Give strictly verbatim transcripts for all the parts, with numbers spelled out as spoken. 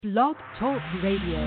Blog Talk Radio.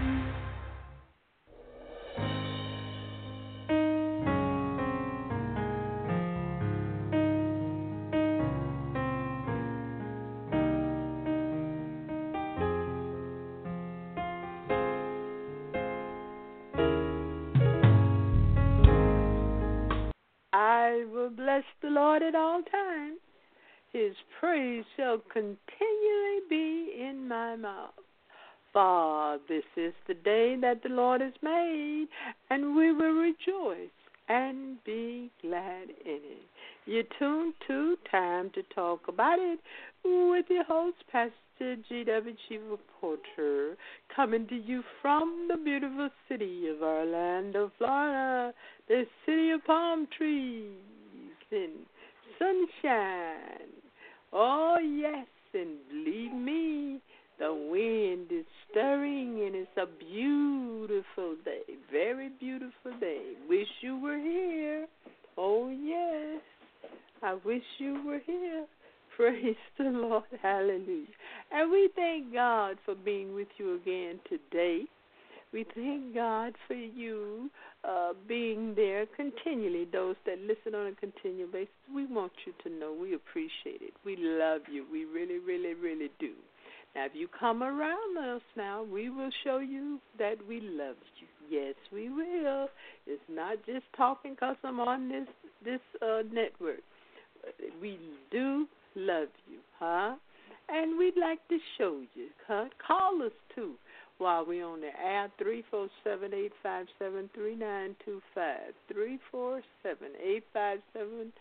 I will bless the Lord at all times. His praise shall continually be in my mouth. For this is the day that the Lord has made, and we will rejoice and be glad in it. You're tuned to Time to Talk About It with your host, Pastor G W. Chiva Porter, coming to you from the beautiful city of Orlando, Florida, the city of palm trees and sunshine. Oh, yes, and believe me, the wind is stirring, and it's a beautiful day, very beautiful day. Wish you were here. Oh, yes, I wish you were here. Praise the Lord. Hallelujah. And we thank God for being with you again today. We thank God for you uh, being there continually. Those that listen on a continual basis, we want you to know we appreciate it. We love you. We really, really, really do. Now, if you come around us now, we will show you that we love you. Yes, we will. It's not just talking because I'm on this, this uh, network. We do love you, huh? And we'd like to show you, huh? Call us, too. While we're on the air, three four seven, eight five seven, three nine two five, three four seven, eight five seven,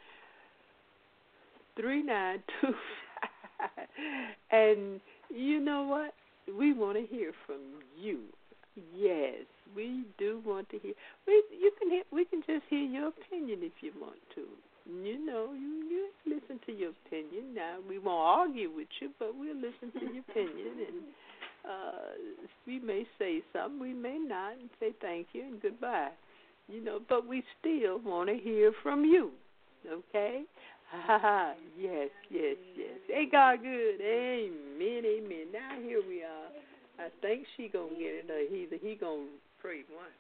three nine two five. And you know what? We want to hear from you. Yes, we do want to hear. We you can hear, we can just hear your opinion if you want to. You know, you, you listen to your opinion. Now, we won't argue with you, but we'll listen to your opinion and Uh, we may say something, we may not, and say thank you and goodbye. You know, but we still want to hear from you. Okay? yes, yes, yes. Ain't God good? Amen, amen. Now here we are. I think she gonna get it, or either he gonna pray one.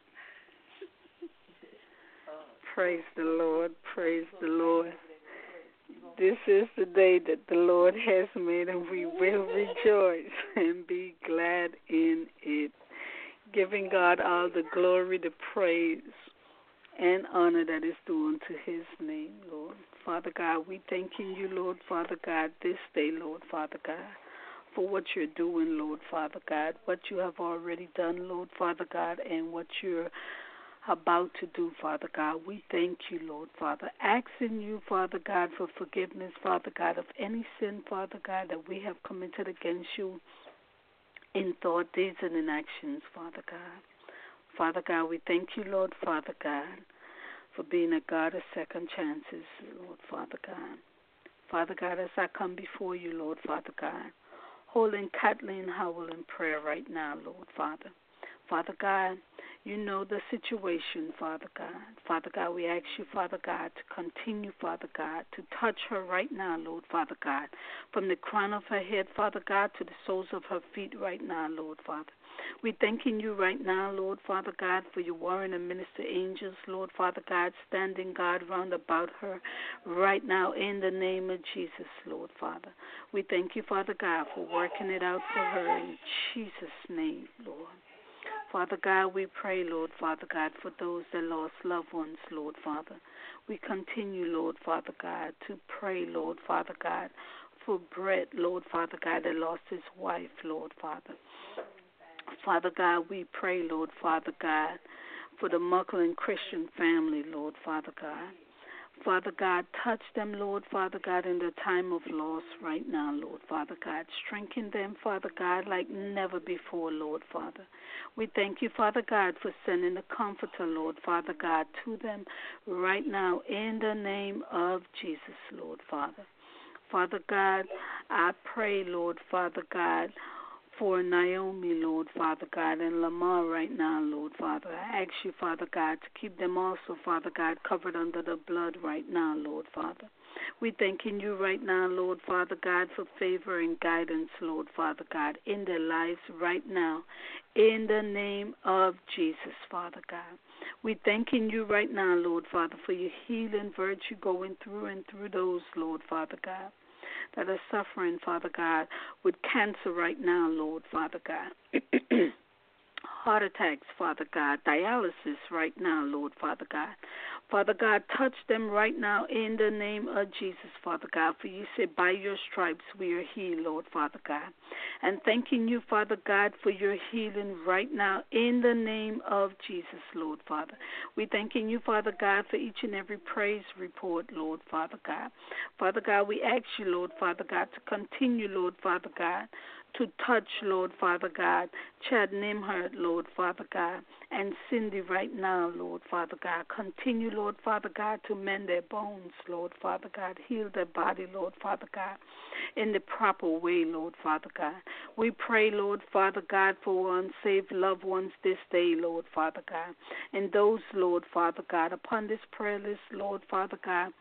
Praise the Lord, praise the Lord. This is the day that the Lord has made, and we will rejoice and be glad in it, giving God all the glory, the praise, and honor that is due unto his name, Lord. Father God, we thanking you, Lord, Father God, this day, Lord, Father God, for what you're doing, Lord, Father God, what you have already done, Lord, Father God, and what you're about to do, Father God. We thank you, Lord, Father, asking you, Father God, for forgiveness, Father God, of any sin, Father God, that we have committed against you in thought, deeds, and in actions, Father God. Father God, we thank you, Lord, Father God, for being a God of second chances, Lord, Father God. Father God, as I come before you, Lord, Father God, holding Kathleen Howell in prayer right now, Lord, Father. Father God, you know the situation, Father God. Father God, we ask you, Father God, to continue, Father God, to touch her right now, Lord, Father God, from the crown of her head, Father God, to the soles of her feet right now, Lord, Father. We're thanking you right now, Lord, Father God, for your warring and minister angels, Lord, Father God, standing, God, round about her right now in the name of Jesus, Lord, Father. We thank you, Father God, for working it out for her in Jesus' name, Lord. Father God, we pray, Lord, Father God, for those that lost loved ones, Lord, Father. We continue, Lord, Father God, to pray, Lord, Father God, for Brett, Lord, Father God, that lost his wife, Lord, Father. Father God, we pray, Lord, Father God, for the Muckling Christian family, Lord, Father God. Father God, touch them, Lord, Father God, in the time of loss right now, Lord, Father God. Strengthen them, Father God, like never before, Lord, Father. We thank you, Father God, for sending the Comforter, Lord, Father God, to them right now in the name of Jesus, Lord, Father. Father God, I pray, Lord, Father God, for Naomi, Lord, Father God, and Lamar right now, Lord, Father. I ask you, Father God, to keep them also, Father God, covered under the blood right now, Lord, Father. We thanking you right now, Lord, Father God, for favor and guidance, Lord, Father God, in their lives right now, in the name of Jesus, Father God. We thanking you right now, Lord, Father, for your healing virtue going through and through those, Lord, Father God, that are suffering, Father God, with cancer right now, Lord, Father God. Heart attacks, Father God, dialysis right now, Lord, Father God. Father God, touch them right now in the name of Jesus, Father God, for you said by your stripes we are healed, Lord, Father God. And thanking you, Father God, for your healing right now in the name of Jesus, Lord, Father. We thanking you, Father God, for each and every praise report, Lord, Father God. Father God, we ask you, Lord, Father God, to continue, Lord, Father God, to touch, Lord, Father God, Chad Nimhart, Lord, Father God, and Cindy right now, Lord, Father God. Continue, Lord, Father God, to mend their bones, Lord, Father God. Heal their body, Lord, Father God, in the proper way, Lord, Father God. We pray, Lord, Father God, for unsaved loved ones this day, Lord, Father God. And those, Lord, Father God, upon this prayer list, Lord, Father God,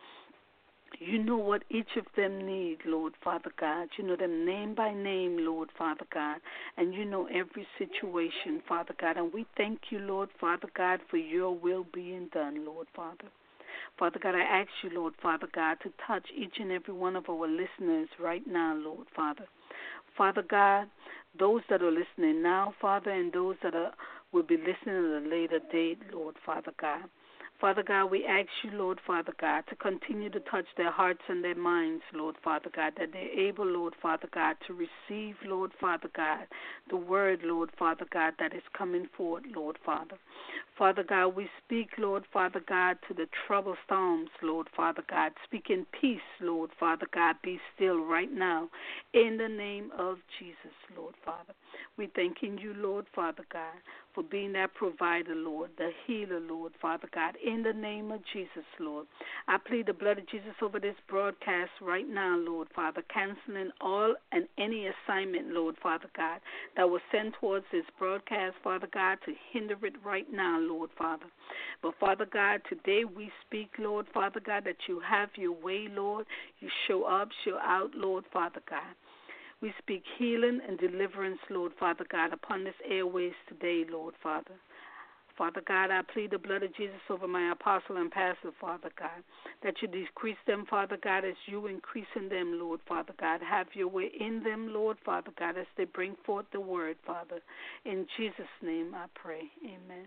you know what each of them need, Lord, Father God. You know them name by name, Lord, Father God. And you know every situation, Father God. And we thank you, Lord, Father God, for your will being done, Lord, Father. Father God, I ask you, Lord, Father God, to touch each and every one of our listeners right now, Lord, Father. Father God, those that are listening now, Father, and those that are, will be listening at a later date, Lord, Father God. Father God, we ask you, Lord, Father God, to continue to touch their hearts and their minds, Lord, Father God, that they're able, Lord, Father God, to receive, Lord, Father God, the word, Lord, Father God, that is coming forth, Lord, Father. Father God, we speak, Lord, Father God, to the troubled storms, Lord, Father God, speaking peace, Lord, Father God, be still right now, in the name of Jesus, Lord, Father. We thanking you, Lord, Father God, for being that provider, Lord, the healer, Lord, Father God, in the name of Jesus, Lord. I plead the blood of Jesus over this broadcast right now, Lord, Father, canceling all and any assignment, Lord, Father God, that was sent towards this broadcast, Father God, to hinder it right now, Lord, Father. But, Father God, today we speak, Lord, Father God, that you have your way, Lord. You show up, show out, Lord, Father God. We speak healing and deliverance, Lord, Father God, upon this airways today, Lord, Father. Father God, I plead the blood of Jesus over my apostle and pastor, Father God, that you decrease them, Father God, as you increase in them, Lord, Father God. Have your way in them, Lord, Father God, as they bring forth the word, Father. In Jesus' name I pray. Amen.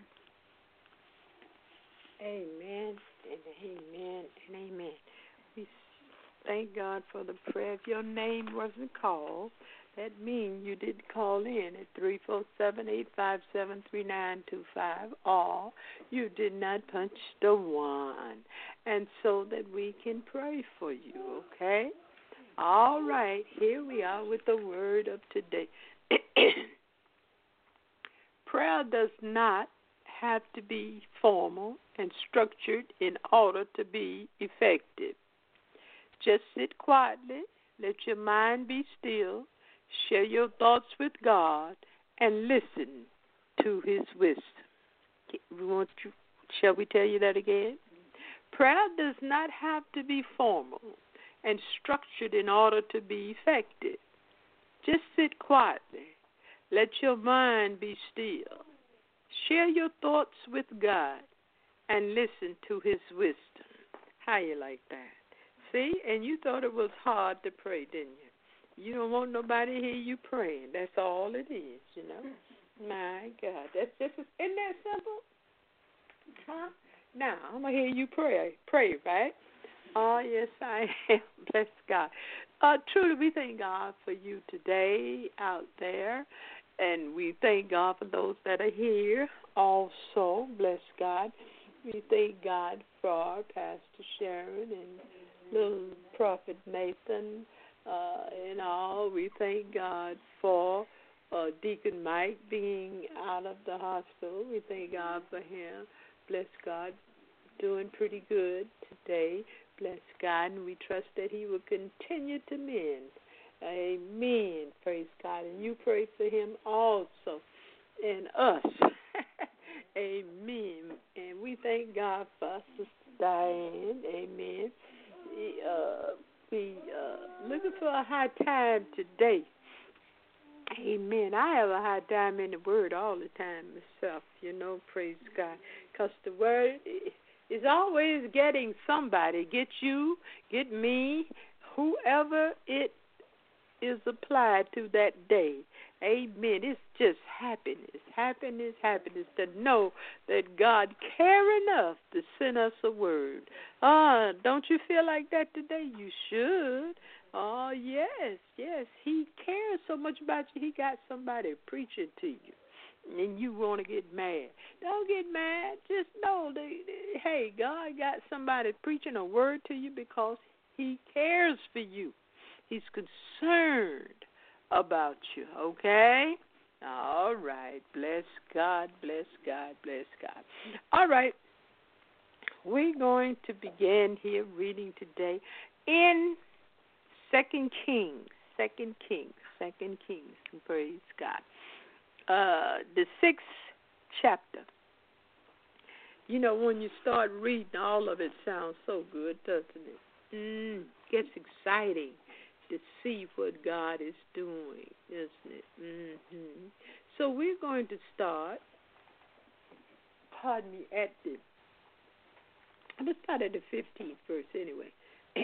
Amen and amen and amen. We thank God for the prayer. If your name wasn't called, that means you did call in at three four seven, eight five seven, three nine two five, or you did not punch the one, and so that we can pray for you, okay? All right, here we are with the word of today. Prayer does not have to be formal and structured in order to be effective. Just sit quietly, let your mind be still, share your thoughts with God, and listen to his wisdom. We want you, shall we tell you that again? Prayer does not have to be formal and structured in order to be effective. Just sit quietly, let your mind be still, share your thoughts with God, and listen to his wisdom. How you like that? See, and you thought it was hard to pray, didn't you? You don't want nobody to hear you praying. That's all it is, you know. My God, that's just, isn't that simple? Huh? Now, I'm going to hear you pray, pray, right? Oh, yes, I am. Bless God. Uh, truly, we thank God for you today out there, and we thank God for those that are here also. Bless God. We thank God for our Pastor Sharon and little Prophet Nathan uh, and all. We thank God for uh, Deacon Mike being out of the hospital. We thank God for him. Bless God, doing pretty good today. Bless God, and we trust that he will continue to mend Amen. Praise God. And you pray for him also and us. Amen. And we thank God for Sister Diane. Amen. We, uh, we uh, looking for a high time today. Amen. I have a hard time in the Word all the time myself, you know, praise God. Because the Word is always getting somebody. Get you, get me, whoever it is applied to that day. Amen. It's just happiness, happiness, happiness to know that God cares enough to send us a word. Ah, uh, don't you feel like that today? You should. Oh, yes, yes. He cares so much about you, he got somebody preaching to you. And you want to get mad. Don't get mad. Just know that, hey, God got somebody preaching a word to you because he cares for you. He's concerned about you, okay? All right. Bless God, bless God, bless God. All right. We're going to begin here reading today in Second Kings, Second Kings, Second Kings. Praise God. Uh, the sixth chapter. You know, when you start reading, all of it sounds so good, doesn't it? Mm, gets exciting to see what God is doing, isn't it? Mm-hmm. So we're going to start, pardon me, at the, let's start at the fifteenth verse anyway.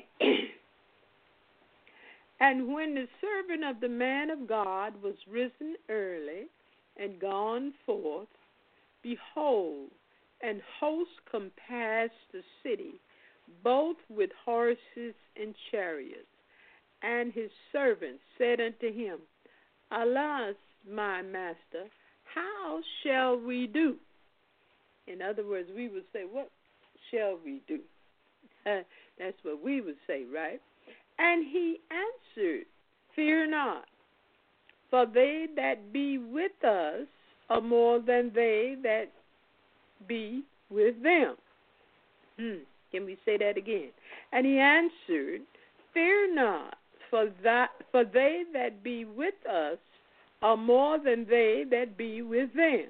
And when the servant of the man of God was risen early and gone forth, behold, an host compassed the city, both with horses and chariots. And his servant said unto him, Alas, my master, how shall we do? In other words, we would say, what shall we do? That's what we would say, right? And he answered, Fear not, for they that be with us are more than they that be with them. Hmm. Can we say that again? And he answered, Fear not, for that for they that be with us are more than they that be with them.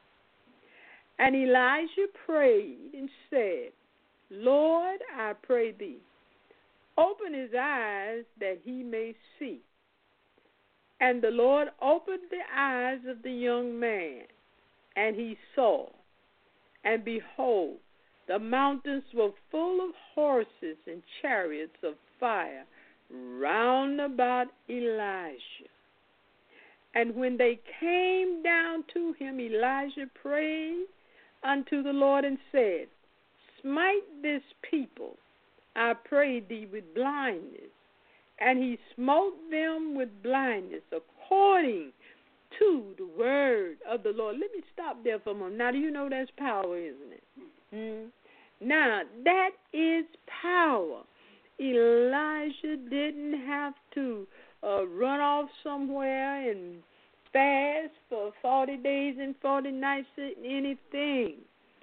And Elijah prayed and said, Lord, I pray thee, open his eyes that he may see. And the Lord opened the eyes of the young man, and he saw. And behold, the mountains were full of horses and chariots of fire round about Elijah. And when they came down to him, Elijah prayed unto the Lord and said, Smite this people, I pray thee, with blindness. And he smote them with blindness according to the word of the Lord. Let me stop there for a moment. Now, do you know that's power, isn't it? Mm-hmm. Now, that is power. Elijah didn't have to uh, run off somewhere and fast for forty days and forty nights or anything.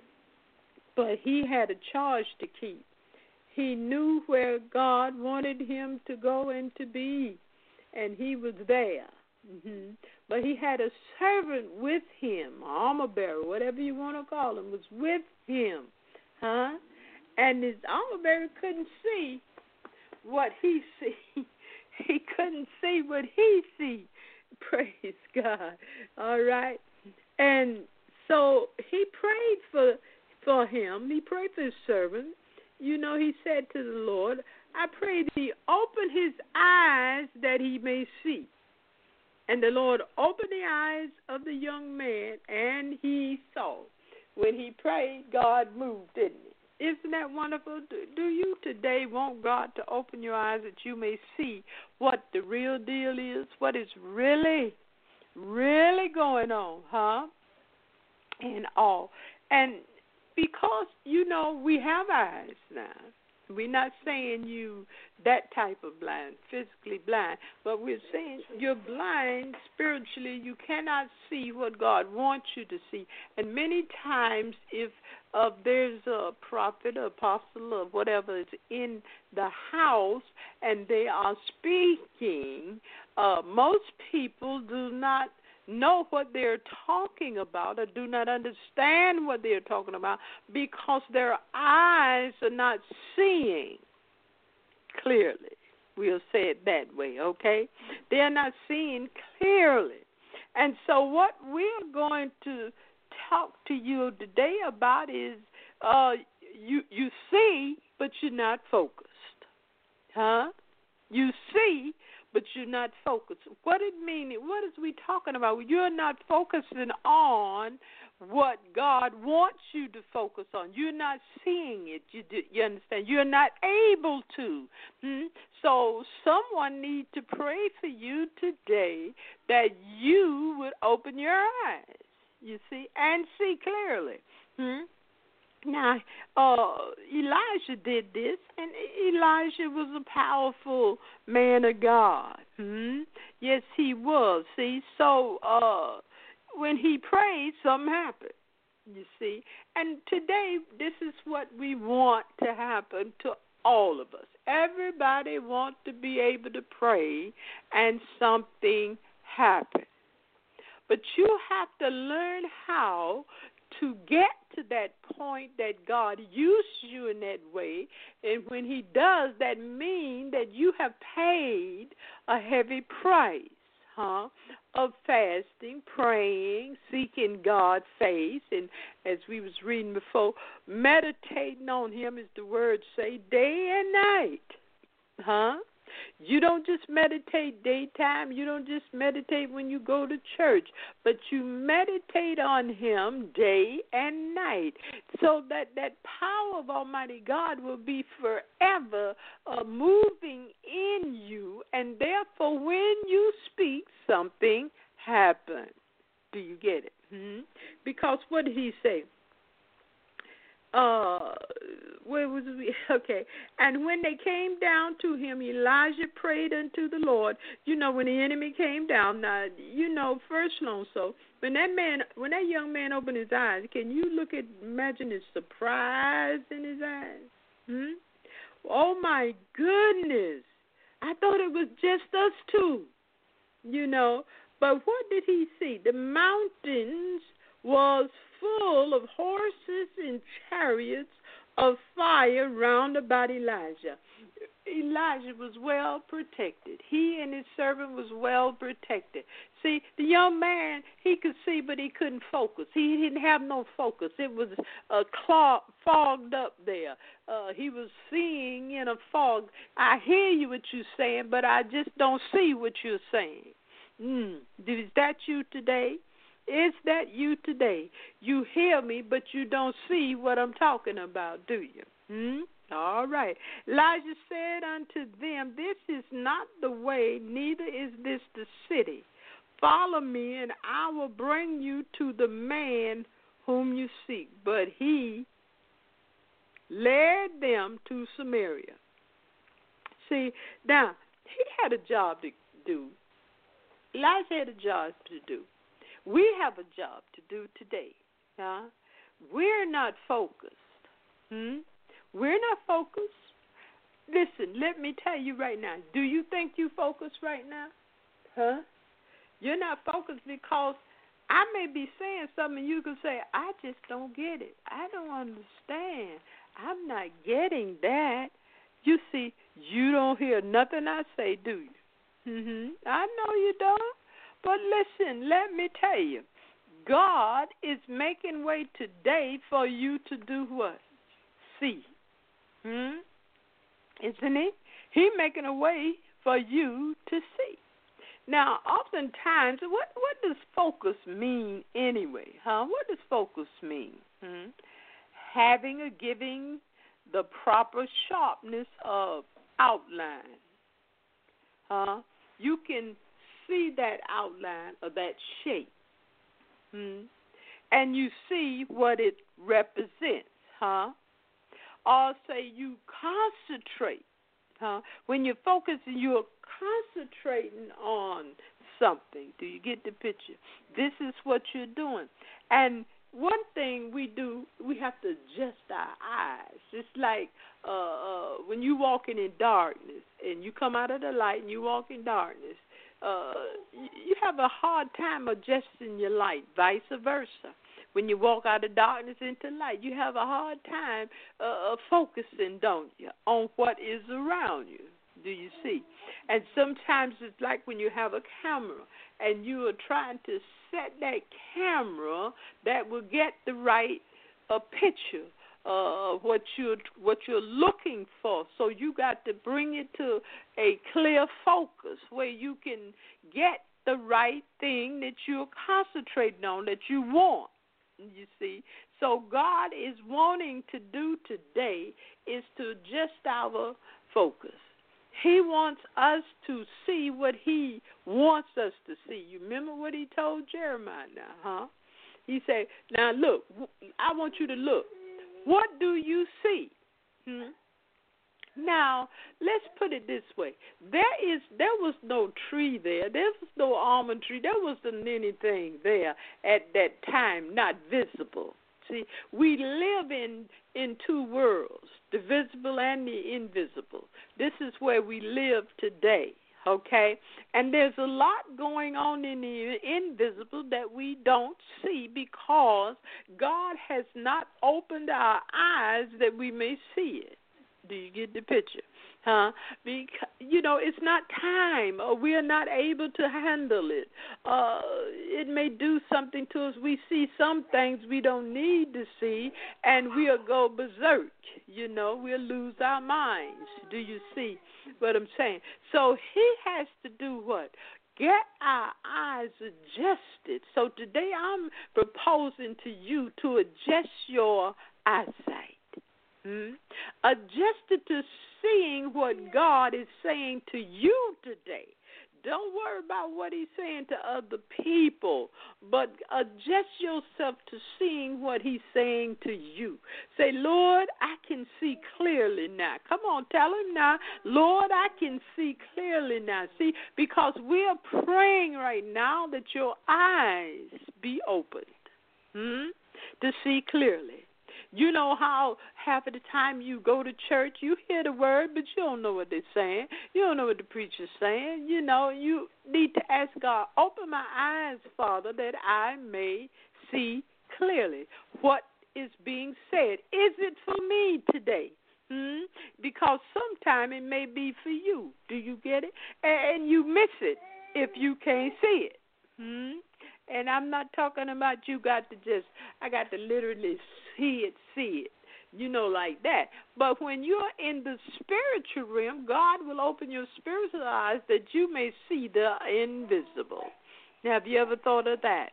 But he had a charge to keep. He knew where God wanted him to go and to be, and he was there. Mm-hmm. But he had a servant with him, armor bearer, whatever you want to call him, was with him. Huh? And his armor bearer couldn't see what he see. He couldn't see what he see. Praise God. All right. And so he prayed for for him. He prayed for his servant. You know, he said to the Lord, I pray thee, open his eyes that he may see. And the Lord opened the eyes of the young man, and he saw. When he prayed, God moved, didn't he? Isn't that wonderful? Do, do you today want God to open your eyes that you may see what the real deal is, what is really, really going on, huh? And all. And because, you know, we have eyes now. We're not saying you that type of blind, physically blind, but we're saying you're blind spiritually. You cannot see what God wants you to see. And many times if uh, there's a prophet, or apostle, or whatever is in the house and they are speaking, uh, most people do not know what they're talking about or do not understand what they're talking about because their eyes are not seeing clearly. We'll say it that way, okay? They're not seeing clearly. And so what we're going to talk to you today about is uh, you, you see, but you're not focused. Huh? You see, but you're not focused. What it mean? What is we talking about? You're not focusing on what God wants you to focus on. You're not seeing it. You do, you understand? You're not able to. Hmm? So someone needs to pray for you today that you would open your eyes, you see, and see clearly. Hmm? Now, uh, Elijah did this, and Elijah was a powerful man of God. Hmm? Yes, he was. See, so uh, when he prayed, something happened, you see. And today, this is what we want to happen to all of us. Everybody wants to be able to pray, and something happen. But you have to learn how to get to that point that God used you in that way. And when he does, that means that you have paid a heavy price, huh, of fasting, praying, seeking God's face. And as we was reading before, meditating on him, as the words say, day and night, huh? You don't just meditate daytime. You don't just meditate when you go to church, but you meditate on him day and night so that that power of Almighty God will be forever uh, moving in you, and therefore when you speak, something happens. Do you get it? Hmm? Because what did he say? Uh, where was we? Okay. And when they came down to him, Elijah prayed unto the Lord. You know, when the enemy came down, now, you know, first long so, when that man, when that young man opened his eyes, can you look at, imagine his surprise in his eyes? Hmm? Oh, my goodness. I thought it was just us two, you know. But what did he see? The mountains was full of horses and chariots of fire round about Elijah. Elijah was well protected. He and his servant was well protected. See, the young man, he could see, but he couldn't focus. He didn't have no focus. It was uh, clog, fogged up there. Uh, he was seeing in a fog. I hear you what you're saying, but I just don't see what you're saying. Mm. Is that you today? Is that you today? You hear me, but you don't see what I'm talking about, do you? Hmm? All right. Elijah said unto them, this is not the way, neither is this the city. Follow me, and I will bring you to the man whom you seek. But he led them to Samaria. See, now, he had a job to do. Elijah had a job to do. We have a job to do today. Huh? We're not focused. Hmm? We're not focused. Listen, let me tell you right now. Do you think you focus right now? Huh? You're not focused because I may be saying something and you can say, I just don't get it. I don't understand. I'm not getting that. You see, you don't hear nothing I say, do you? Mm-hmm. I know you don't. But listen, let me tell you, God is making way today for you to do what? See. Hmm? Isn't he? He's making a way for you to see. Now, oftentimes, what, what does focus mean anyway? Huh? What does focus mean? Hmm? Having or giving the proper sharpness of outline. Huh? You can see that outline or that shape. Hmm? And you see what it represents. Huh? or say you concentrate. Huh? When you're focusing, you're concentrating on something. Do you get the picture? This is what you're doing. And one thing we do, we have to adjust our eyes. It's like uh, uh, when you walking in darkness and you come out of the light and you walk in darkness, uh, you have a hard time adjusting your light, vice versa. When you walk out of darkness into light, you have a hard time uh, focusing, don't you, on what is around you. Do you see? And sometimes it's like when you have a camera and you are trying to set that camera that will get the right uh, picture of uh, what you're what you're looking for. So you got to bring it to a clear focus where you can get the right thing that you're concentrating on, that you want. You see, so God is wanting to do today is to adjust our focus. He wants us to see what he wants us to see. You remember what he told Jeremiah now, huh? He said, now look, I want you to look. What do you see? Hmm? Now, let's put it this way. There is, there was no tree there. There was no almond tree. There wasn't anything there at that time, not visible. See, we live in, in two worlds, the visible and the invisible. This is where we live today, okay? And there's a lot going on in the invisible that we don't see because God has not opened our eyes that we may see it. Do you get the picture? Huh? Because, you know, it's not time, or we are not able to handle it. Uh, it may do something to us. We see some things we don't need to see, and we'll go berserk. You know, we'll lose our minds. Do you see what I'm saying? So he has to do what? Get our eyes adjusted. So today I'm proposing to you to adjust your eyesight. Hmm? Adjusted to seeing what God is saying to you today. Don't worry about what he's saying to other people, but adjust yourself to seeing what he's saying to you. Say, Lord, I can see clearly now. Come on, tell him now. Lord, I can see clearly now. See, because we're praying right now that your eyes be opened hmm, to see clearly. You know how half of the time you go to church, you hear the word, but you don't know what they're saying. You don't know what the preacher's saying. You know, you need to ask God, open my eyes, Father, that I may see clearly what is being said. Is it for me today? Hmm? Because sometime it may be for you. Do you get it? And you miss it if you can't see it. Hmm? And I'm not talking about you got to just, I got to literally see it, see it, you know, like that. But when you're in the spiritual realm, God will open your spiritual eyes that you may see the invisible. Now, have you ever thought of that?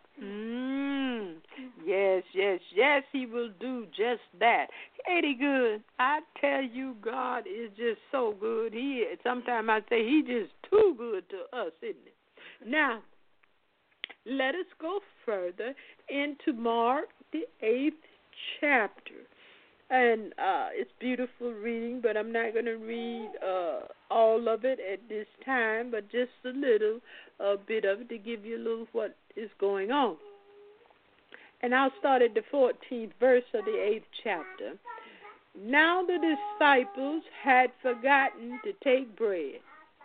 Mm. Yes, yes, yes, he will do just that. Ain't he good? I tell you, God is just so good. He is. Sometimes I say he just too good to us, isn't it? Now, let us go further into Mark, the eighth chapter. And uh, it's beautiful reading, but I'm not going to read uh, all of it at this time, but just a little uh, bit of it to give you a little what is going on. And I'll start at the fourteenth verse of the eighth chapter. Now the disciples had forgotten to take bread.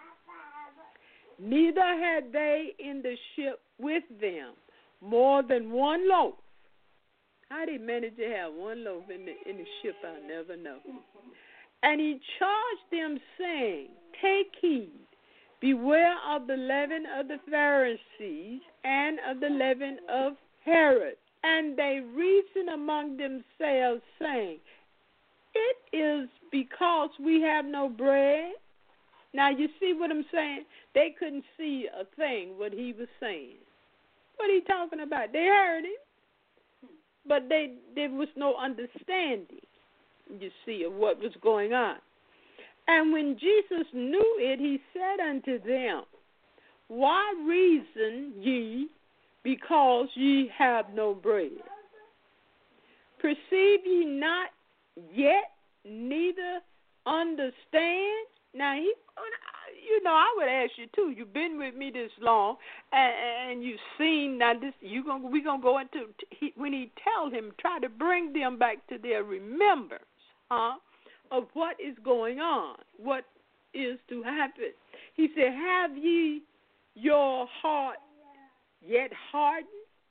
Neither had they in the ship with them more than one loaf. How they managed to have one loaf in the in the ship, I'll never know. And he charged them, saying, take heed, beware of the leaven of the Pharisees and of the leaven of Herod. And they reasoned among themselves, saying, it is because we have no bread. Now, you see what I'm saying? They couldn't see a thing, what he was saying. What are he talking about? They heard him, but they there was no understanding, you see, of what was going on. And when Jesus knew it, he said unto them, why reason ye because ye have no bread? Perceive ye not yet neither understand. Now, he, you know, I would ask you too. You've been with me this long, and, and you've seen. Now, this you gonna we gonna go into he, when he tell him, try to bring them back to their remembrance, huh, of what is going on, what is to happen. He said, "Have ye your heart yet hardened?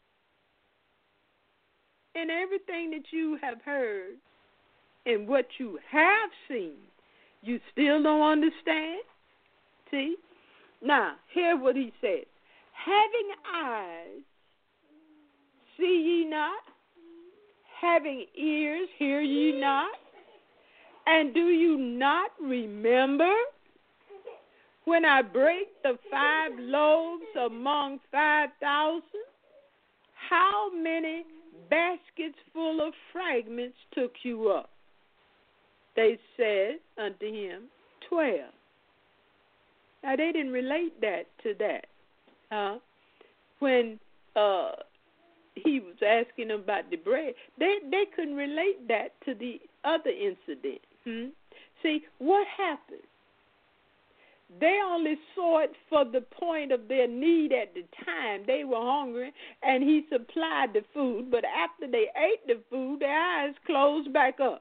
In everything that you have heard and what you have seen, you still don't understand?" See? Now, hear what he said. "Having eyes, see ye not? Having ears, hear ye not? And do you not remember when I break the five loaves among five thousand? How many baskets full of fragments took you up?" They said unto him, twelve. Now, they didn't relate that to that. Huh? When uh, he was asking them about the bread, they, they couldn't relate that to the other incident. Hmm? See, what happened? They only saw it for the point of their need at the time. They were hungry, and he supplied the food. But after they ate the food, their eyes closed back up.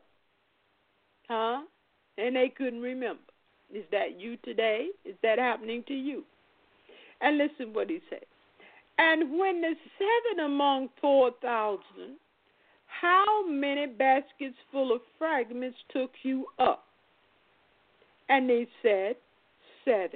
Huh? And they couldn't remember. Is that you today? Is that happening to you? And listen what he said. "And when the seven among four thousand, how many baskets full of fragments took you up?" And they said, seven.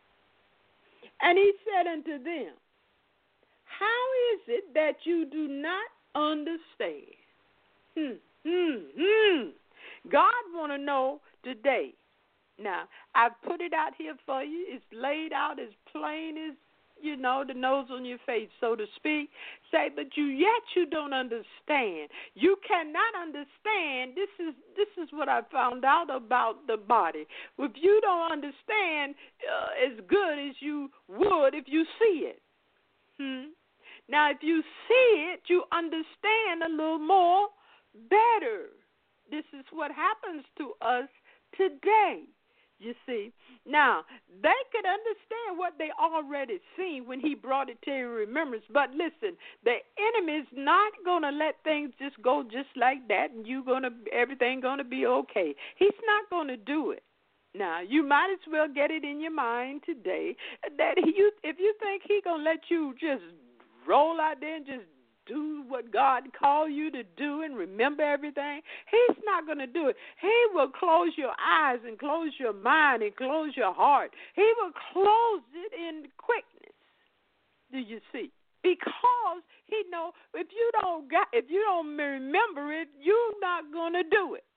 And he said unto them, "How is it that you do not understand?" Hmm, hmm, hmm. God want to know today. Now, I've put it out here for you. It's laid out as plain as, you know, the nose on your face, so to speak. Say, but you yet you don't understand. You cannot understand. This is this is what I found out about the body. If you don't understand uh, as good as you would if you see it. Hmm? Now, if you see it, you understand a little more better. This is what happens to us today. You see, now, they could understand what they already seen when he brought it to your remembrance. But listen, the enemy's not going to let things just go just like that and you gonna everything going to be okay. He's not going to do it. Now, you might as well get it in your mind today that you, if you think he's going to let you just roll out there and just do what God called you to do and remember everything, he's not going to do it. He will close your eyes and close your mind and close your heart. He will close it in quickness. Do you see? Because he know if you don't got, if you don't remember it, you're not going to do it.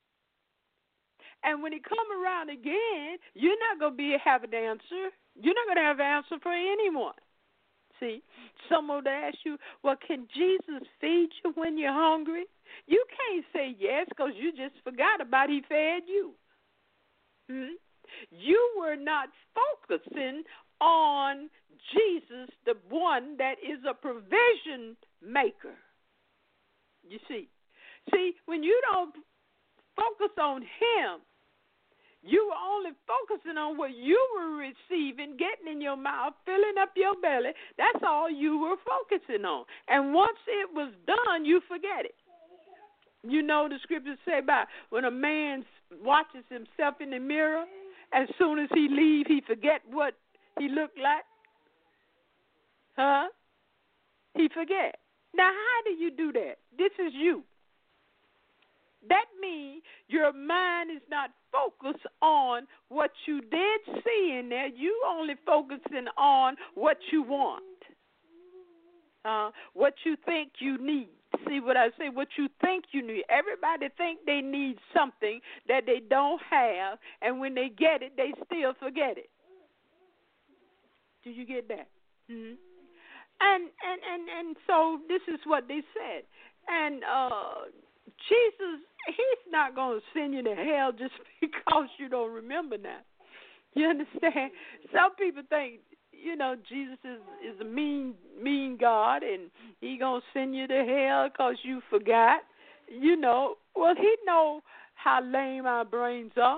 And when he come around again, you're not going to be have an answer. You're not going to have an answer for anyone. See, someone will ask you, well, can Jesus feed you when you're hungry? You can't say yes because you just forgot about he fed you. Hmm? You were not focusing on Jesus, the one that is a provision maker. You see, see, when you don't focus on him, you were only focusing on what you were receiving, getting in your mouth, filling up your belly. That's all you were focusing on. And once it was done, you forget it. You know the scriptures say about when a man watches himself in the mirror, as soon as he leaves, he forget what he looked like. Huh? He forget. Now, how do you do that? This is you. That means your mind is not focused on what you did see in there. You only focusing on what you want, uh, what you think you need. See what I say? What you think you need. Everybody think they need something that they don't have, and when they get it, they still forget it. Do you get that? Mm-hmm. And, and and and so this is what they said. And uh, Jesus, he's not going to send you to hell just because you don't remember now. You understand? Some people think, you know, Jesus is, is a mean, mean God, and he going to send you to hell because you forgot. You know, well, he know how lame our brains are.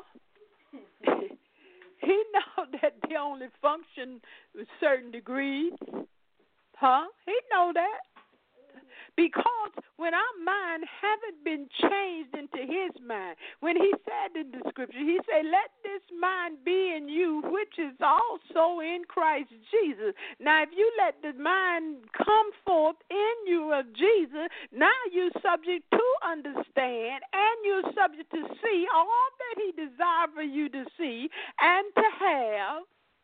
He know that they only function with certain degrees. Huh? He know that. Because when our mind haven't been changed into his mind, when he said in the scripture, he said, let this mind be in you, which is also in Christ Jesus. Now, if you let the mind come forth in you of Jesus, now you're subject to understand and you're subject to see all that he desires for you to see and to have.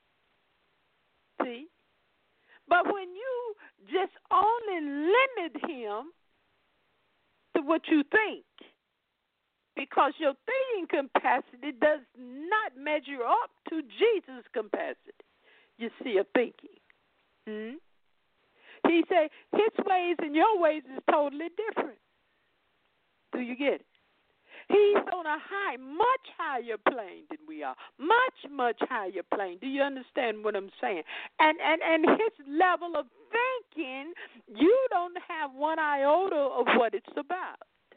See? But when you just only limit him to what you think, because your thinking capacity does not measure up to Jesus' capacity, you see, of thinking. Hmm? He said his ways and your ways is totally different. Do you get it? He's on a high, much higher plane than we are. Much, much higher plane. Do you understand what I'm saying? And and, and his level of thinking, you don't have one iota of what it's about.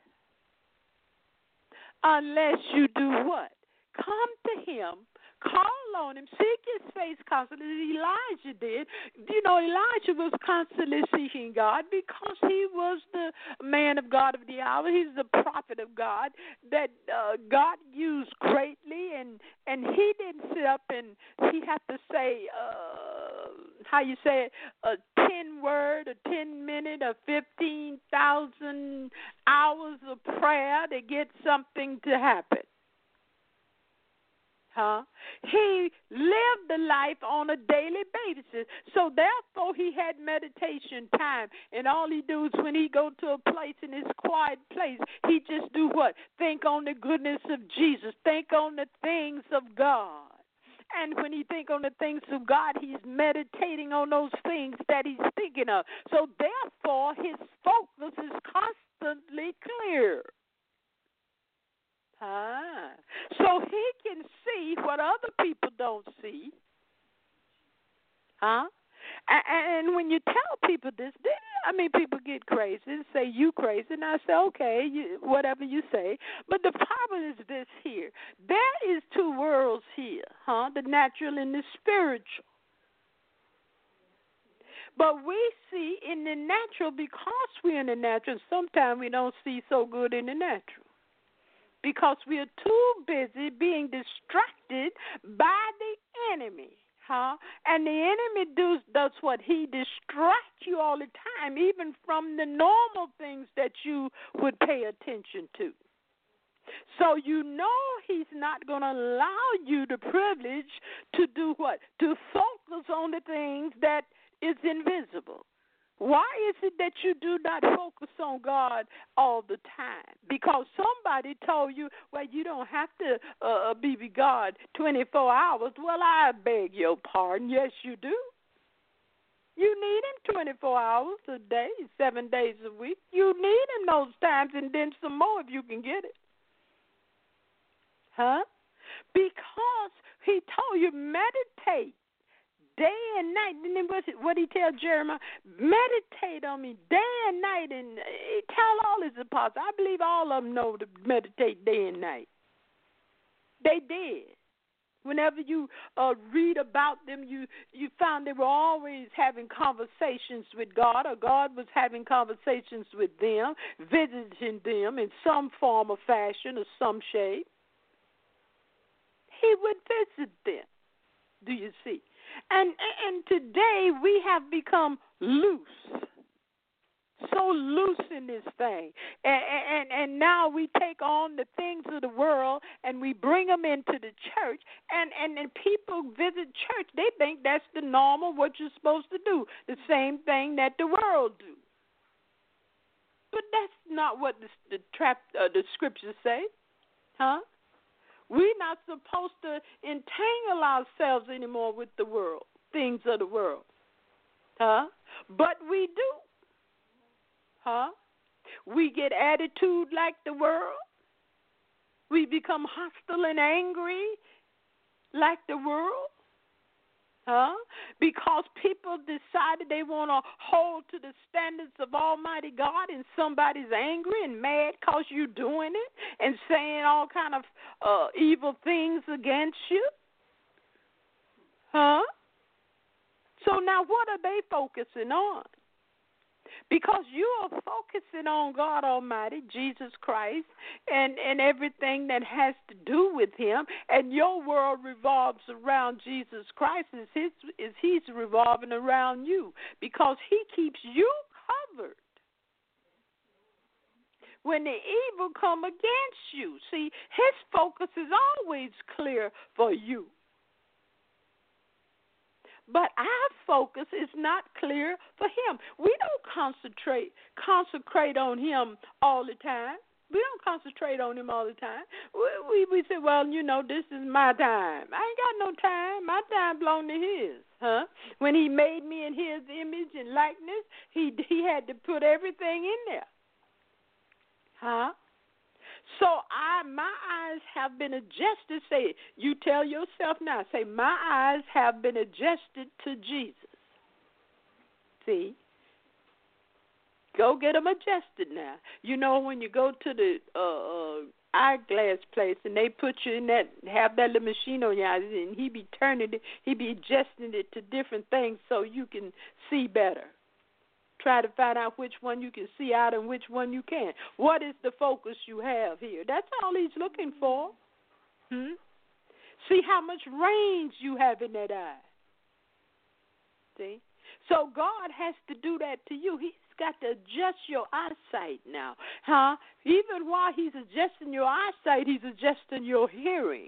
Unless you do what? Come to him. Call on him. Seek his face constantly. Elijah did. You know, Elijah was constantly seeking God because he was the man of God of the hour. He's the prophet of God that uh, God used greatly, and and he didn't sit up and he had to say, uh, how you say it, a ten word, a ten minute, a fifteen thousand hours of prayer to get something to happen. Huh? He lived the life on a daily basis. So therefore he had meditation time. And all he do is when he go to a place in his quiet place, he just do what? Think on the goodness of Jesus. Think on the things of God. And when he think on the things of God, he's meditating on those things that he's thinking of. So therefore his focus is constantly clear. Ah, so he can see what other people don't see. Huh? And, and when you tell people this, they, I mean, people get crazy and say, you crazy. And I say, okay, you, whatever you say. But the problem is this here. There is two worlds here, huh? The natural and the spiritual. But we see in the natural, because we're in the natural, sometimes we don't see so good in the natural. Because we are too busy being distracted by the enemy, huh? And the enemy does, does what? He distracts you all the time, even from the normal things that you would pay attention to. So you know he's not going to allow you the privilege to do what? To focus on the things that is invisible. Why is it that you do not focus on God all the time? Because somebody told you, well, you don't have to uh, be with God twenty-four hours. Well, I beg your pardon. Yes, you do. You need him twenty-four hours a day, seven days a week. You need him those times and then some more if you can get it. Huh? Because he told you, meditate. Day and night. And then what he tell Jeremiah? Meditate on me day and night. And he tell all his apostles. I believe all of them know to meditate day and night. They did. Whenever you uh, read about them, you, you found they were always having conversations with God, or God was having conversations with them, visiting them in some form or fashion or some shape. He would visit them. Do you see? And and today we have become loose, so loose in this thing. And, and, and now we take on the things of the world and we bring them into the church. And, and, and people visit church. They think that's the normal, what you're supposed to do, the same thing that the world do. But that's not what the, the, trap, uh, the scriptures say, huh? We're not supposed to entangle ourselves anymore with the world, things of the world. Huh? But we do. Huh? We get attitude like the world. We become hostile and angry like the world. Huh? Because people decided they want to hold to the standards of Almighty God, and somebody's angry and mad because you're doing it and saying all kind of uh, evil things against you. Huh? So now what are they focusing on? Because you are focusing on God Almighty, Jesus Christ, and, and everything that has to do with Him, and your world revolves around Jesus Christ as, his, as He's revolving around you, because He keeps you covered when the evil come against you. See, His focus is always clear for you. But our focus is not clear for Him. We don't concentrate concentrate on Him all the time. We don't concentrate on Him all the time. We, we, we say, well, you know, this is my time. I ain't got no time. My time belongs to His. Huh? When He made me in His image and likeness, He He had to put everything in there. Huh? So I, my eyes have been adjusted. Say, you tell yourself now. Say, my eyes have been adjusted to Jesus. See, go get them adjusted now. You know, when you go to the uh, uh, eyeglass place and they put you in that, have that little machine on your eyes, and he be turning it, he be adjusting it to different things so you can see better. Try to find out which one you can see out and which one you can't. What is the focus you have here? That's all he's looking for. Hmm? See how much range you have in that eye. See? So God has to do that to you. He's got to adjust your eyesight now. Huh? Even while he's adjusting your eyesight, he's adjusting your hearing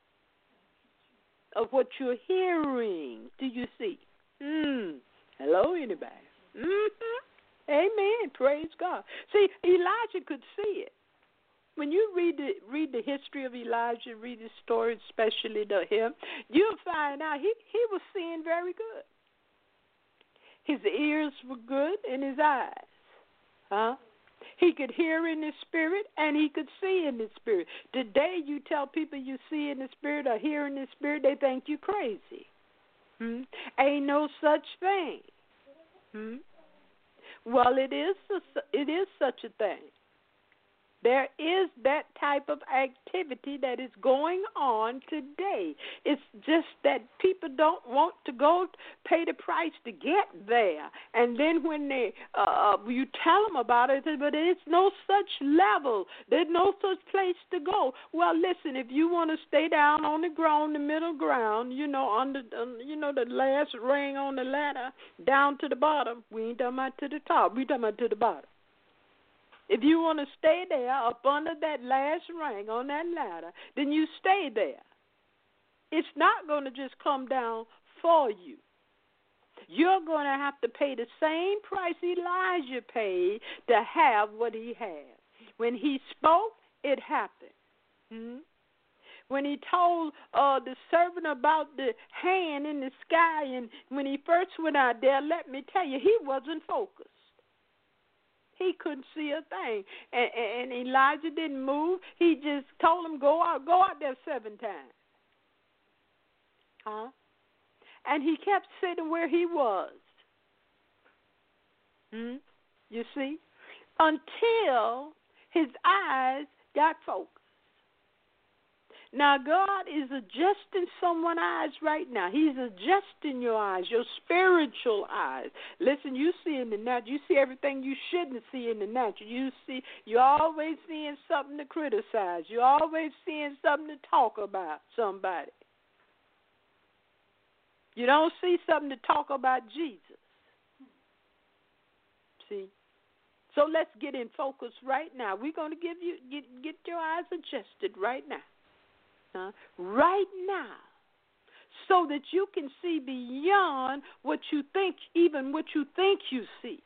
of what you're hearing. Do you see? Hmm. Hello, anybody? Mm-hmm. Amen. Praise God. See, Elijah could see it. When you read the read the history of Elijah, read the story, especially to him, you'll find out he, he was seeing very good. His ears were good and his eyes. Huh? He could hear in the spirit and he could see in the spirit. Today you tell people you see in the spirit or hear in the spirit, they think you crazy. Hmm? Ain't no such thing. Hmm? Well, it is a, it is such a thing. There is that type of activity that is going on today. It's just that people don't want to go pay the price to get there. And then when they uh, you tell them about it, they say, but it's no such level. There's no such place to go. Well, listen, if you want to stay down on the ground, the middle ground, you know, under, um, you know, the last ring on the ladder, down to the bottom. We ain't talking about to the top. We talking about to the bottom. If you want to stay there up under that last ring on that ladder, then you stay there. It's not going to just come down for you. You're going to have to pay the same price Elijah paid to have what he had. When he spoke, it happened. Hmm? When he told uh, the servant about the hand in the sky, and when he first went out there, let me tell you, he wasn't focused. He couldn't see a thing. And, and Elijah didn't move. He just told him, go out, go out there seven times. Huh? And he kept sitting where he was. Hmm? You see? Until his eyes got focused. Now, God is adjusting someone's eyes right now. He's adjusting your eyes, your spiritual eyes. Listen, you see in the natural. You see everything you shouldn't see in the natural. You see, you're always seeing something to criticize. You're always seeing something to talk about somebody. You don't see something to talk about Jesus. See? So let's get in focus right now. We're going to give you get, get your eyes adjusted right now. Uh, right now, so that you can see beyond what you think, even what you think you see.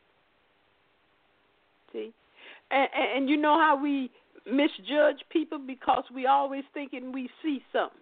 See? And, and, and you know how we misjudge people because we always thinking we see something.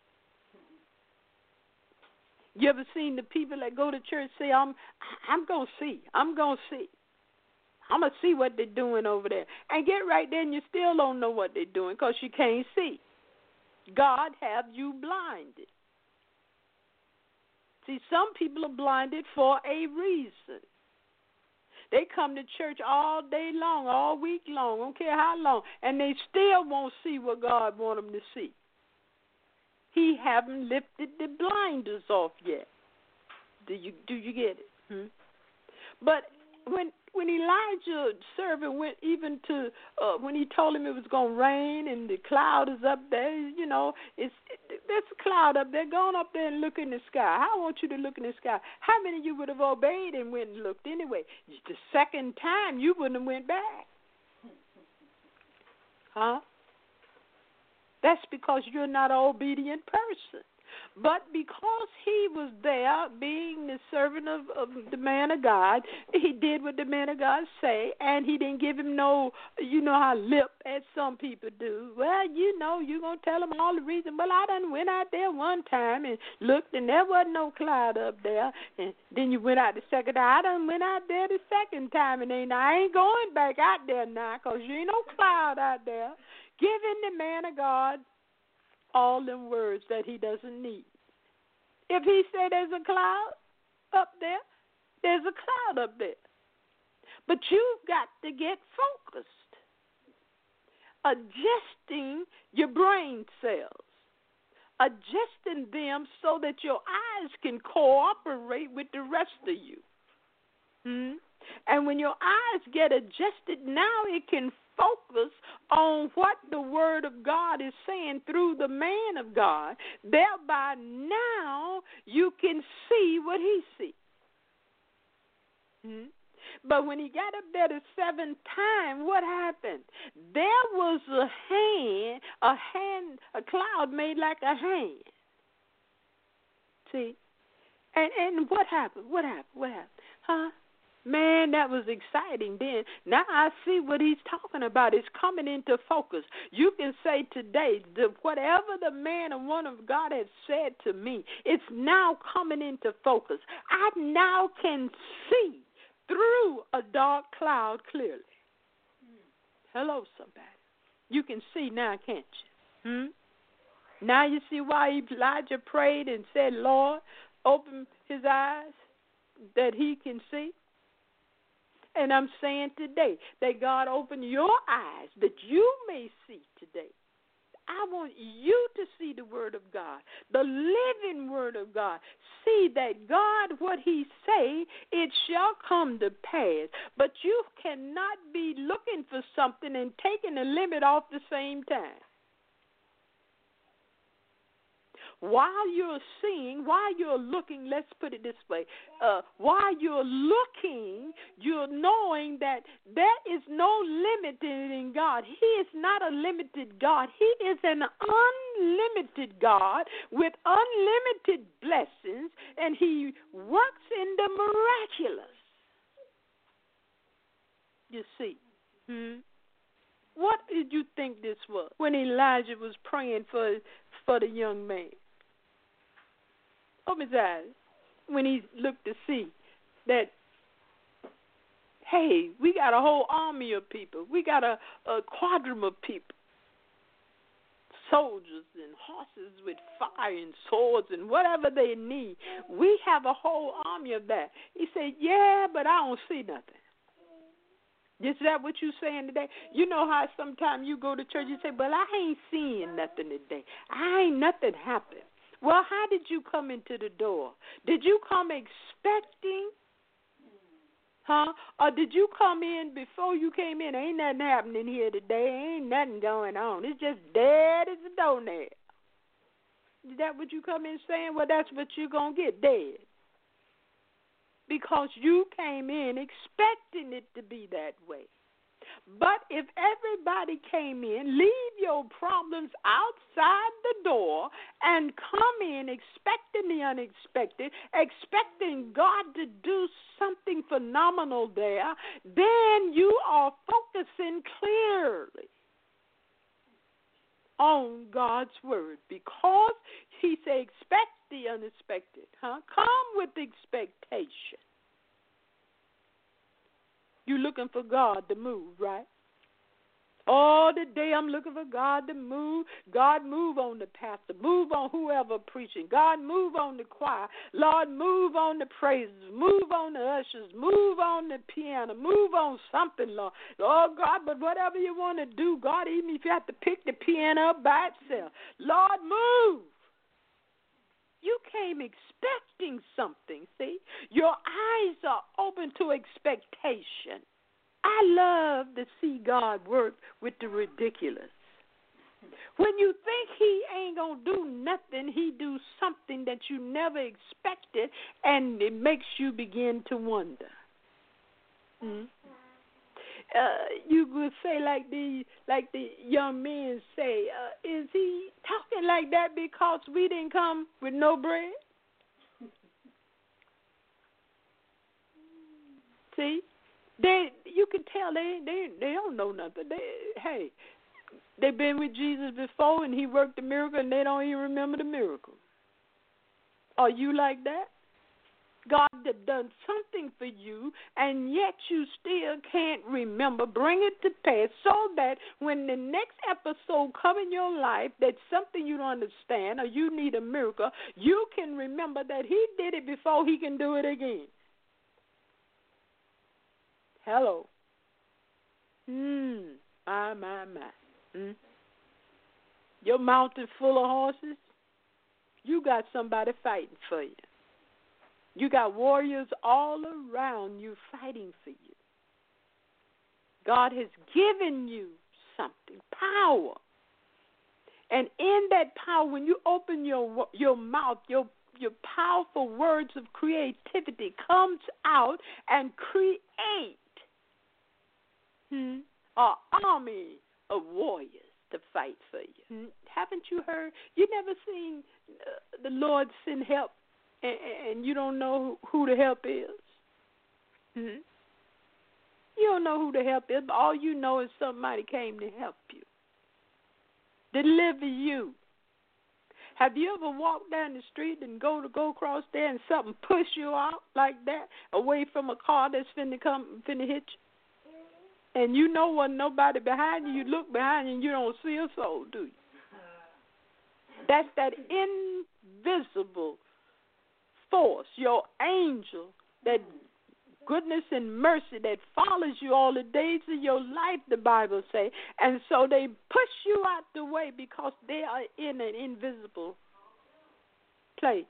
You ever seen the people that go to church say, I'm, I'm going to see, I'm going to see. I'm going to see what they're doing over there. And get right there and you still don't know what they're doing because you can't see. God have you blinded. See, some people are blinded for a reason. They come to church all day long, all week long, don't care how long, and they still won't see what God wants them to see. He haven't lifted the blinders off yet. Do you do you get it? Hmm? But when when Elijah's servant went even to uh, when he told him it was going to rain and the cloud is up there, you know, it's it, there's a cloud up there. Go on up there and look in the sky. I want you to look in the sky. How many of you would have obeyed and went and looked anyway? The second time you wouldn't have went back, huh? That's because you're not an obedient person. But because he was there being the servant of, of the man of God, he did what the man of God say, and he didn't give him no, you know how lip, as some people do. Well, you know, you're going to tell him all the reason. Well, I done went out there one time and looked, and there wasn't no cloud up there. And then you went out the second time. I done went out there the second time, and ain't, I ain't going back out there now because you ain't no cloud out there. Giving the man of God all them words that he doesn't need. If he said there's a cloud up there, there's a cloud up there. But you've got to get focused. Adjusting your brain cells. Adjusting them so that your eyes can cooperate with the rest of you. Hmm? And when your eyes get adjusted, now it can focus on what the Word of God is saying through the man of God. Thereby now you can see what he sees. Hmm? But when he got up there the seventh time, what happened? There was a hand, a hand, a cloud made like a hand. See? And and what happened? What happened? What happened? Huh? Man, that was exciting then. Now I see what he's talking about. It's coming into focus. You can say today, that whatever the man and woman of God has said to me, it's now coming into focus. I now can see through a dark cloud clearly. Hello, somebody. You can see now, can't you? Hmm? Now you see why Elijah prayed and said, Lord, open his eyes that he can see. And I'm saying today that God open your eyes that you may see today. I want you to see the Word of God, the living Word of God. See that God, what he say, it shall come to pass. But you cannot be looking for something and taking the limit off the same time. While you're seeing, while you're looking, let's put it this way, uh, while you're looking, you're knowing that there is no limit in God. He is not a limited God. He is an unlimited God with unlimited blessings, and he works in the miraculous. You see. Hmm? What did you think this was when Elijah was praying for, for the young man? Open his eyes when he looked to see that, hey, we got a whole army of people. We got a, a quadrum of people, soldiers and horses with fire and swords and whatever they need. We have a whole army of that. He said, yeah, but I don't see nothing. Is that what you saying today? You know how sometimes you go to church, you say, but I ain't seeing nothing today. I ain't nothing happen. Well, how did you come into the door? Did you come expecting? Huh? Or did you come in before you came in? Ain't nothing happening here today. Ain't nothing going on. It's just dead as a doornail. Is that what you come in saying? Well, that's what you're going to get, dead. Because you came in expecting it to be that way. But if everybody came in, leave your problems outside the door and come in expecting the unexpected, expecting God to do something phenomenal there, then you are focusing clearly on God's word, because he said expect the unexpected. Huh? Come with expectation. You're looking for God to move, right? All the day I'm looking for God to move. God, move on the pastor. Move on whoever preaching. God, move on the choir. Lord, move on the praises. Move on the ushers. Move on the piano. Move on something, Lord. Oh, God, but whatever you want to do, God, even if you have to pick the piano up by itself. Lord, move. You came expecting something, see? Your eyes are open to expectation. I love to see God work with the ridiculous. When you think he ain't going to do nothing, he do something that you never expected, and it makes you begin to wonder. Hmm? Uh, you would say like the like the young men say, uh, is he talking like that because we didn't come with no bread? See? They, you can tell they they they don't know nothing. They, hey, they've been with Jesus before, and he worked the miracle, and they don't even remember the miracle. Are you like that? God has done something for you, and yet you still can't remember. Bring it to pass so that when the next episode come in your life, that's something you don't understand or you need a miracle, you can remember that he did it before he can do it again. Hello. Hmm. My, my, my. Hmm. Your mountain full of horses, you got somebody fighting for you. You got warriors all around you fighting for you. God has given you something, power. And in that power, when you open your your mouth, your your powerful words of creativity comes out and create hmm, an army of warriors to fight for you. Hmm? Haven't you heard? You never seen uh, the Lord send help, and, and you don't know who the help is? Hmm? You don't know who the help is, but all you know is somebody came to help you, deliver you. Have you ever walked down the street and go to go across there and something push you out like that, away from a car that's finna come, finna hit you? And you know when nobody behind you, you look behind you and you don't see a soul, do you? That's that invisible force, your angel, that goodness and mercy that follows you all the days of your life, the Bible says. And so they push you out the way because they are in an invisible place.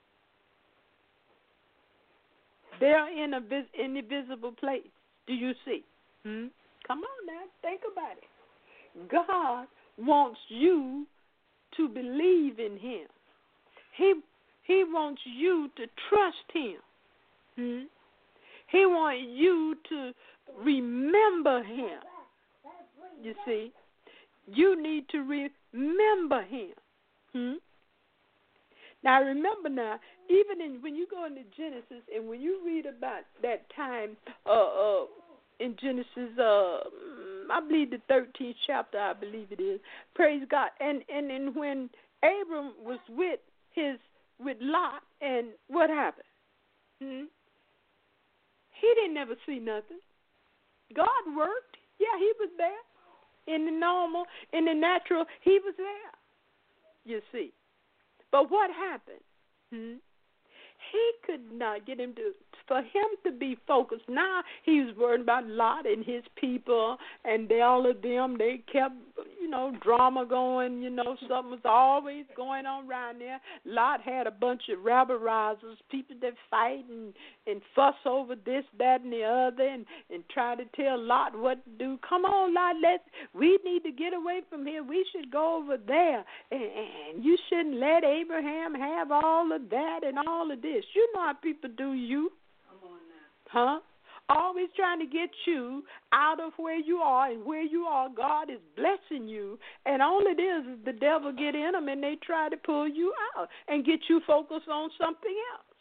They're in a vis- invisible place. Do you see? Hmm? Come on now, think about it. God wants you to believe in him. He he wants you to trust him. Hmm? He wants you to remember him. You see, you need to remember him. Hmm? Now remember now, even in, when you go into Genesis and when you read about that time uh, uh, in Genesis, uh, I believe the thirteenth chapter, I believe it is. Praise God. And and, and when Abram was with his with Lot, and what happened? Hmm? He didn't ever see nothing. God worked. Yeah, he was there. In the normal, in the natural, he was there. You see. But what happened? Hmm? He could not get him to, for him to be focused. Now he was worried about Lot and his people, and they, all of them, they kept, you know, drama going, you know, something was always going on around there. Lot had a bunch of rabble-rousers, people that fight and, and fuss over this, that, and the other, and, and try to tell Lot what to do. Come on, Lot, let's, we need to get away from here. We should go over there, and, and you shouldn't let Abraham have all of that and all of this. You know how people do you. Come on now. Huh? Always trying to get you out of where you are, and where you are, God is blessing you, and all it is is the devil get in them, and they try to pull you out and get you focused on something else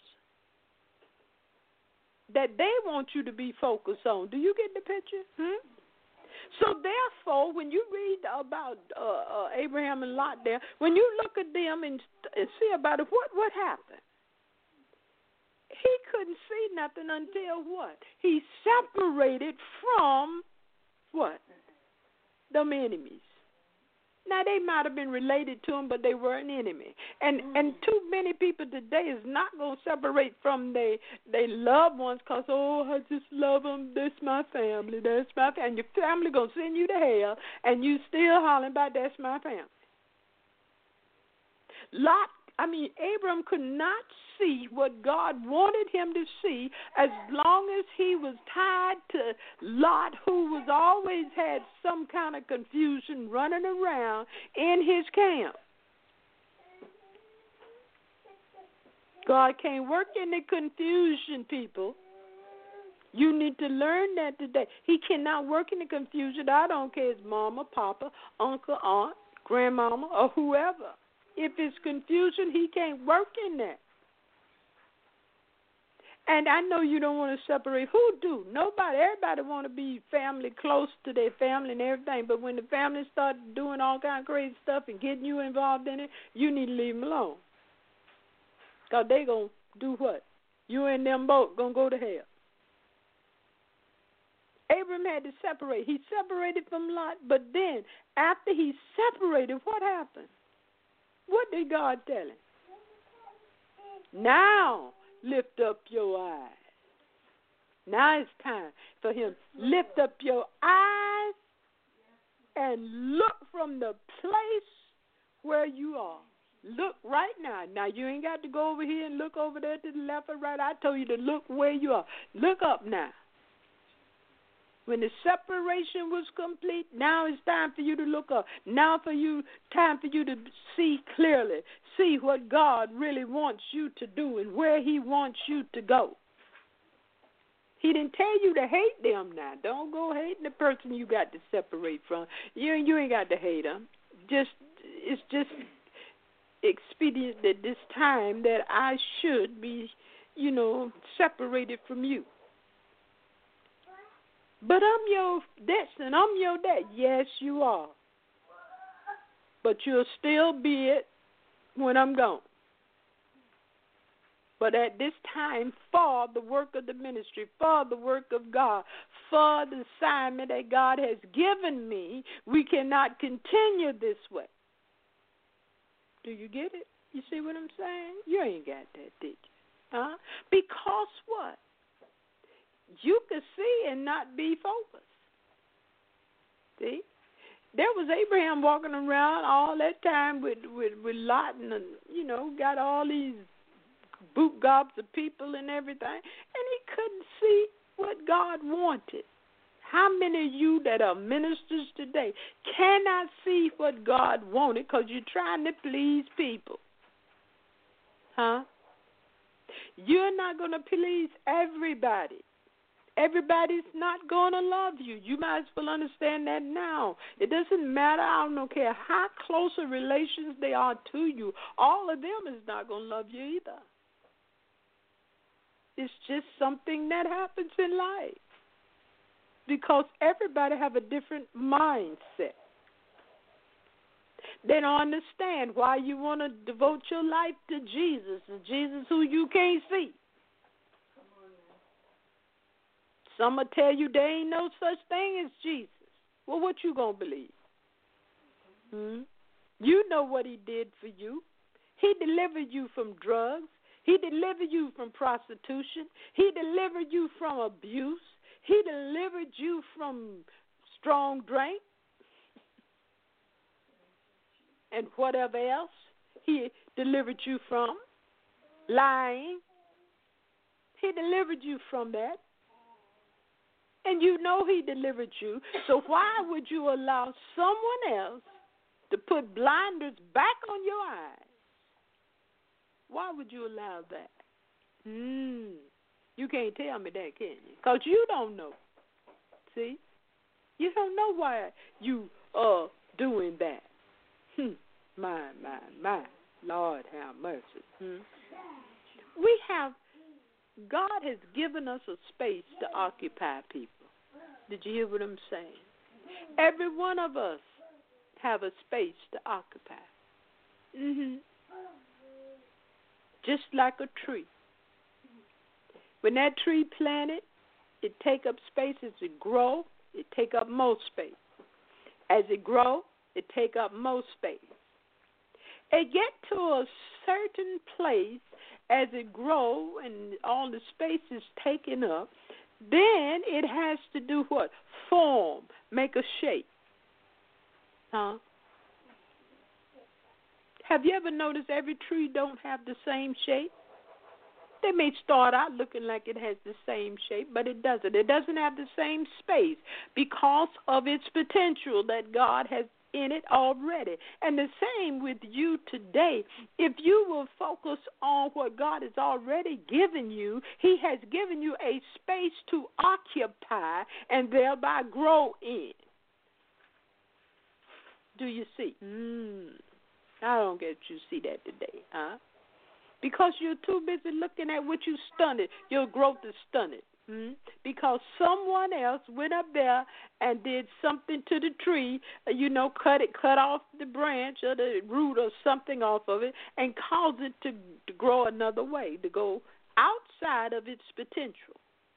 that they want you to be focused on. Do you get the picture? Hmm? So therefore, when you read about uh, uh, Abraham and Lot there, when you look at them and, and see about it, what, what happened? He couldn't see nothing until what? He separated from what? them enemies. Now, they might have been related to him, but they were an enemy. And mm. and too many people today is not going to separate from their they loved ones because, oh, I just love them. That's my family. That's my family. And your family going to send you to hell, and you still hollering about that's my family. Lot, I mean, Abram could not see what God wanted him to see as long as he was tied to Lot, who was always had some kind of confusion running around in his camp. God can't work in the confusion, people. You need to learn that today. He cannot work in the confusion. I don't care if it's mama, papa, uncle, aunt, grandmama, or whoever. If it's confusion, he can't work in that. And I know you don't want to separate. Who do? Nobody. Everybody want to be family, close to their family and everything. But when the family start doing all kind of crazy stuff and getting you involved in it, you need to leave them alone. Because they going to do what? You and them both going to go to hell. Abram had to separate. He separated from Lot. But then, after he separated, what happened? What did God tell him? Now, lift up your eyes. Now it's time for him. Lift up your eyes and look from the place where you are. Look right now. Now, you ain't got to go over here and look over there to the left or right. I told you to look where you are. Look up now. When the separation was complete, now it's time for you to look up. Now for you, time for you to see clearly. See what God really wants you to do and where he wants you to go. He didn't tell you to hate them now. Don't go hating the person you got to separate from. You, you ain't got to hate them. Just, it's just expedient at this time that I should be, you know, separated from you. But I'm your this and I'm your that. Yes, you are. But you'll still be it when I'm gone. But at this time, for the work of the ministry, for the work of God, for the assignment that God has given me, we cannot continue this way. Do you get it? You see what I'm saying? You ain't got that, did you? Huh? Because what? You could see and not be focused. See? There was Abraham walking around all that time with, with, with Lot and, you know, got all these boot gobs of people and everything, and he couldn't see what God wanted. How many of you that are ministers today cannot see what God wanted because you're trying to please people? Huh? You're not going to please everybody. Everybody's not going to love you. You might as well understand that now. It doesn't matter. I don't care how close a relations they are to you. All of them is not going to love you either. It's just something that happens in life because everybody have a different mindset. They don't understand why you want to devote your life to Jesus, and Jesus who you can't see. Some will tell you there ain't no such thing as Jesus. Well, what you going to believe? Hmm? You know what he did for you. He delivered you from drugs. He delivered you from prostitution. He delivered you from abuse. He delivered you from strong drink and whatever else he delivered you from. Lying. He delivered you from that. And you know he delivered you. So why would you allow someone else to put blinders back on your eyes? Why would you allow that? Hmm. You can't tell me that, can you? Because you don't know. See? You don't know why you are doing that. Hmm. My, my, my. Lord have mercy. Hmm. We have, God has given us a space to occupy people. Did you hear what I'm saying? Every one of us have a space to occupy. Mm-hmm. Just like a tree. When that tree planted, it take up space as it grow, it take up more space. As it grow, it take up more space. It get to a certain place as it grow and all the space is taken up, then it has to do what? Form, make a shape. Huh? Have you ever noticed every tree don't have the same shape? They may start out looking like it has the same shape, but it doesn't. It doesn't have the same space because of its potential that God has in it already. And the same with you today. If you will focus on what God has already given you, He has given you a space to occupy and thereby grow in. Do you see? Mm, I don't get you see that today, huh? Because you're too busy looking at what you stunted. Your growth is stunted. Hmm? Because someone else went up there and did something to the tree, you know, cut it, cut off the branch or the root or something off of it and caused it to, to grow another way, to go outside of its potential.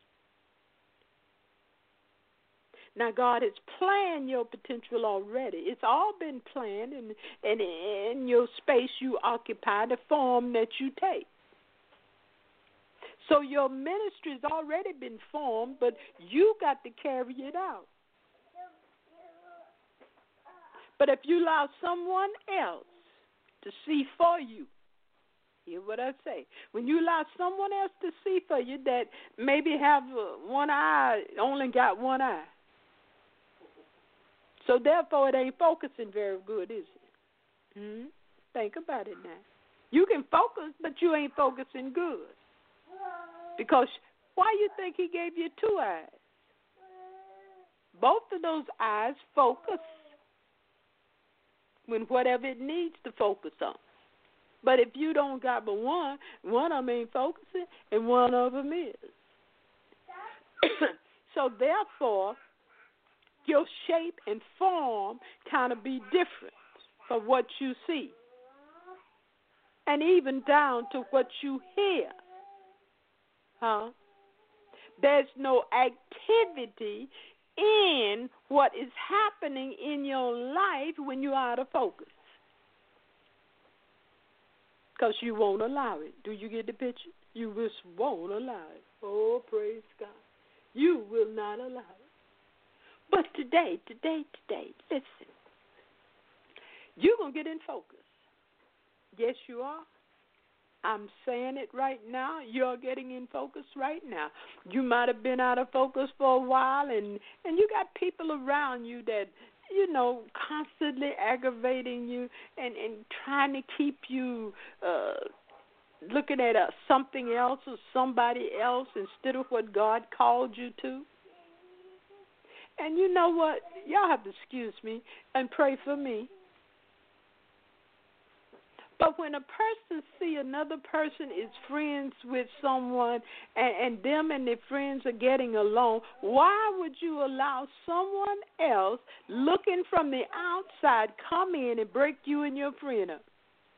Now, God has planned your potential already. It's all been planned in, in, in your space you occupy, the form that you take. So your ministry's already been formed, but you got to carry it out. But if you allow someone else to see for you, hear what I say. When you allow someone else to see for you that maybe have one eye, only got one eye. So therefore it ain't focusing very good, is it? Hmm? Think about it now. You can focus, but you ain't focusing good. Because why you think He gave you two eyes? Both of those eyes focus when whatever it needs to focus on. But if you don't got but one, one of them ain't focusing and one of them is. So therefore, your shape and form kind of be different from what you see. And even down to what you hear. Huh? There's no activity in what is happening in your life when you're out of focus. Because you won't allow it. Do you get the picture? You just won't allow it. Oh, praise God. You will not allow it. But today, today, today, listen. You're going to get in focus. Yes, you are. I'm saying it right now. You're getting in focus right now. You might have been out of focus for a while, and, and you got people around you that, you know, constantly aggravating you and, and trying to keep you uh, looking at uh, something else or somebody else instead of what God called you to. And you know what? Y'all have to excuse me and pray for me. But when a person see another person is friends with someone and, and them and their friends are getting along, why would you allow someone else looking from the outside come in and break you and your friend up?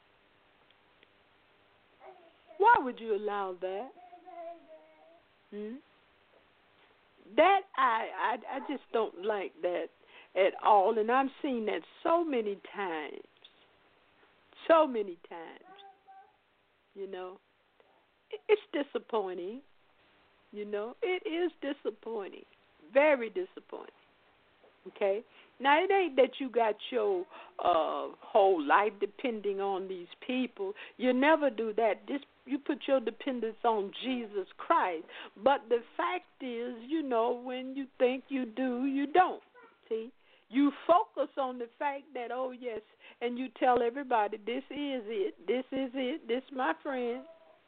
Why would you allow that? Hmm? That I, I I just don't like that at all, and I've seen that so many times. So many times, you know. It's disappointing, you know. It is disappointing, very disappointing, okay? Now, it ain't that you got your uh, whole life depending on these people. You never do that. This, you put your dependence on Jesus Christ. But the fact is, you know, when you think you do, you don't, see? You focus on the fact that, oh, yes, and you tell everybody, this is it, this is it, this is my friend.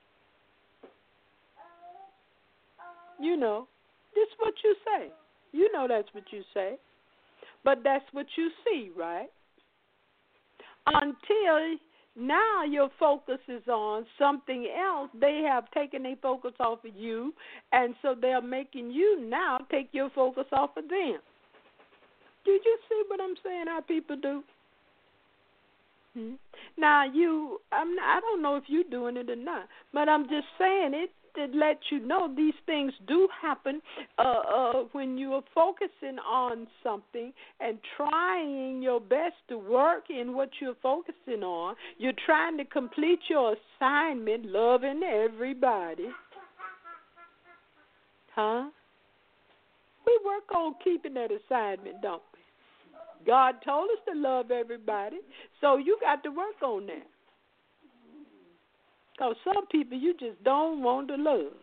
You know, this is what you say. You know that's what you say. But that's what you see, right? Until now your focus is on something else. They have taken their focus off of you, and so they're making you now take your focus off of them. Did you see what I'm saying, how people do? Hmm? Now, you, I'm not, I don't know if you're doing it or not, but I'm just saying it. to let you know these things do happen uh, uh, when you are focusing on something and trying your best to work in what you're focusing on. You're trying to complete your assignment, loving everybody. Huh? We work on keeping that assignment, don't we? God told us to love everybody, so you got to work on that. Because some people you just don't want to love.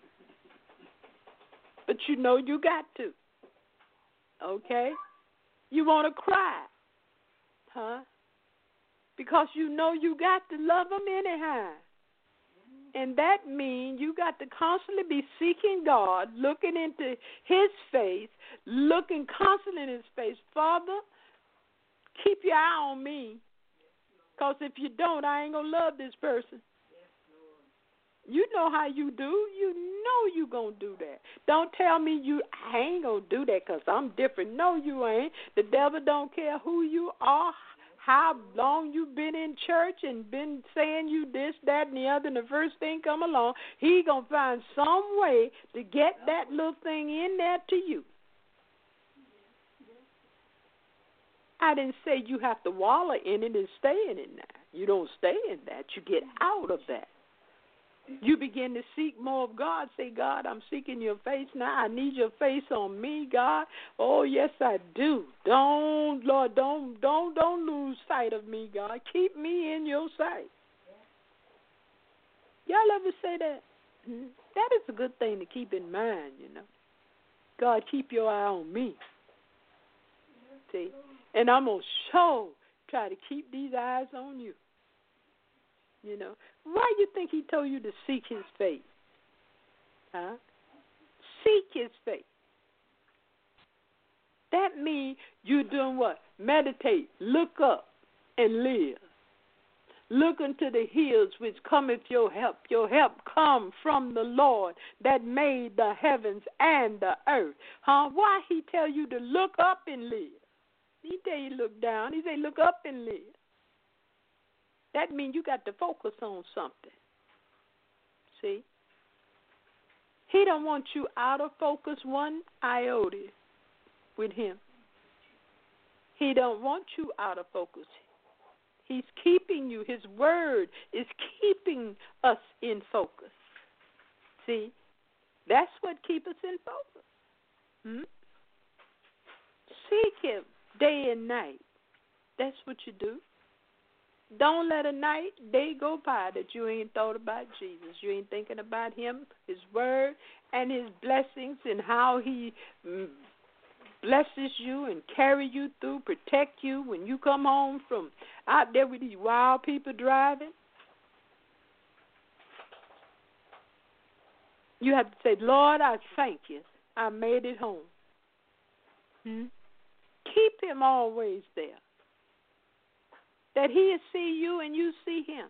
But you know you got to. Okay? You want to cry. Huh? Because you know you got to love them anyhow. And that means you got to constantly be seeking God, looking into His face, looking constantly in His face. Father, keep your eye on me. Because if you don't, I ain't going to love this person. You know how you do. You know you going to do that. Don't tell me you I ain't going to do that because I'm different. No, you ain't. The devil don't care who you are, how long you've been in church and been saying you this, that, and the other, and the first thing come along, he going to find some way to get that little thing in there to you. I didn't say you have to wallow in it and stay in it now. You don't stay in that. You get out of that. You begin to seek more of God. Say, God, I'm seeking your face now. I need your face on me, God. Oh, yes, I do. Don't, Lord, don't, don't, don't lose sight of me, God. Keep me in your sight. Y'all ever say that? That is a good thing to keep in mind, you know. God, keep your eye on me. See? And I'm going to show, try to keep these eyes on you. You know, why you think he told you to seek his face? Huh? Seek his face. That means you're doing what? Meditate, look up, and live. Look unto the hills which cometh your help. Your help come from the Lord that made the heavens and the earth. Huh? Why he tell you to look up and live? He tell you to look down. He say look up and live. That means you got to focus on something. See? He don't want you out of focus one iota with him. He don't want you out of focus. He's keeping you. His word is keeping us in focus. See? That's what keeps us in focus. Hmm? Seek him day and night. That's what you do. Don't let a night, day go by that you ain't thought about Jesus. You ain't thinking about him, his word, and his blessings and how he blesses you and carry you through, protect you when you come home from out there with these wild people driving. You have to say, Lord, I thank you. I made it home. Hmm? Keep him always there. That he'll see you and you see him.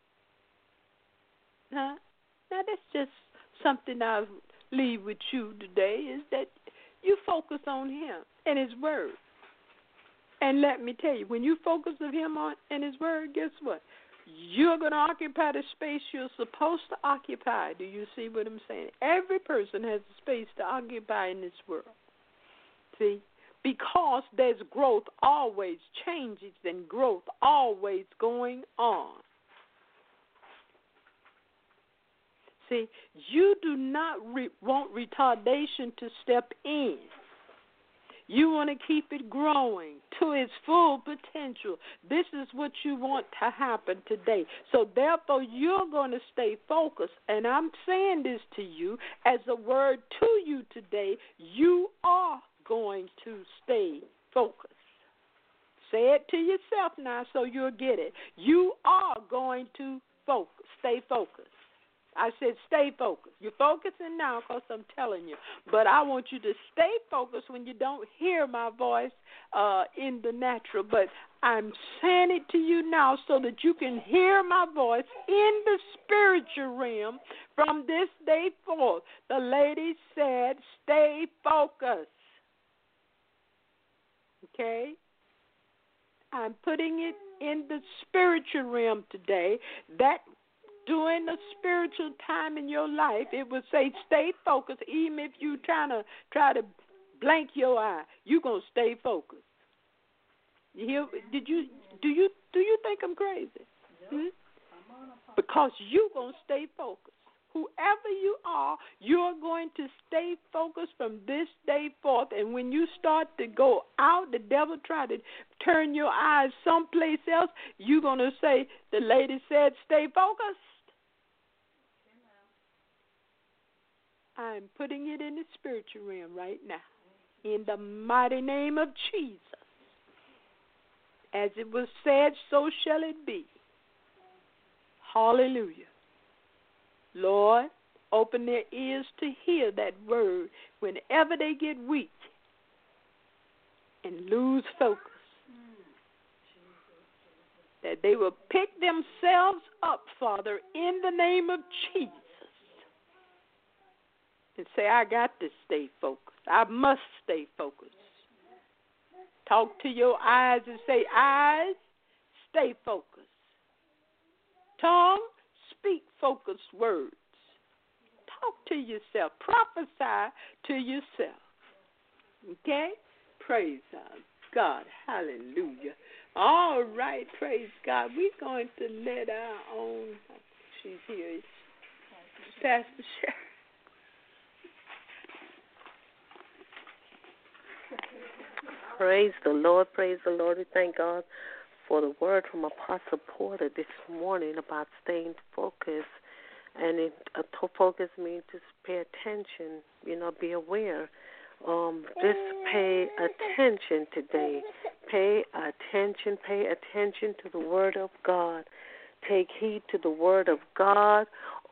Huh? Now, that's just something I'll leave with you today, is that you focus on him and his word. And let me tell you, when you focus on him on, and his word, guess what? You're going to occupy the space you're supposed to occupy. Do you see what I'm saying? Every person has a space to occupy in this world. See? Because there's growth always, changes and growth always going on. See, you do not re- want retardation to step in. You want to keep it growing to its full potential. This is what you want to happen today. So therefore, you're going to stay focused. And I'm saying this to you as a word to you today. You are going to stay focused. Say it to yourself now so you'll get it. You are going to focus. Stay focused. I said stay focused. You're focusing now because I'm telling you. But I want you to stay focused when you don't hear my voice uh, in the natural. But I'm saying it to you now so that you can hear my voice in the spiritual realm from this day forth. The lady said stay focused. Okay? I'm putting it in the spiritual realm today. That during the spiritual time in your life, it will say stay focused. Even if you trying to try to blank your eye, you're gonna stay focused. You hear? Did you do you do you think I'm crazy? Hmm? Because you're gonna stay focused. Whoever you are, you're going to stay focused from this day forth. And when you start to go out, the devil try to turn your eyes someplace else, you're going to say, the lady said, stay focused. I'm putting it in the spiritual realm right now. In the mighty name of Jesus. As it was said, so shall it be. Hallelujah. Lord, open their ears to hear that word whenever they get weak and lose focus. That they will pick themselves up, Father, in the name of Jesus. And say, I got to stay focused. I must stay focused. Talk to your eyes and say, eyes, stay focused. Tongue, speak focused words. Talk to yourself. Prophesy to yourself. Okay? Praise God. Hallelujah. All right. Praise God. We're going to let our own, she's here, Pastor Sharon. Praise the Lord. Praise the Lord. We thank God for the word from Apostle Porter this morning about staying focused. And it, uh, to focus means to pay attention, you know, be aware. Um, just pay attention today. Pay attention, pay attention to the word of God. Take heed to the word of God.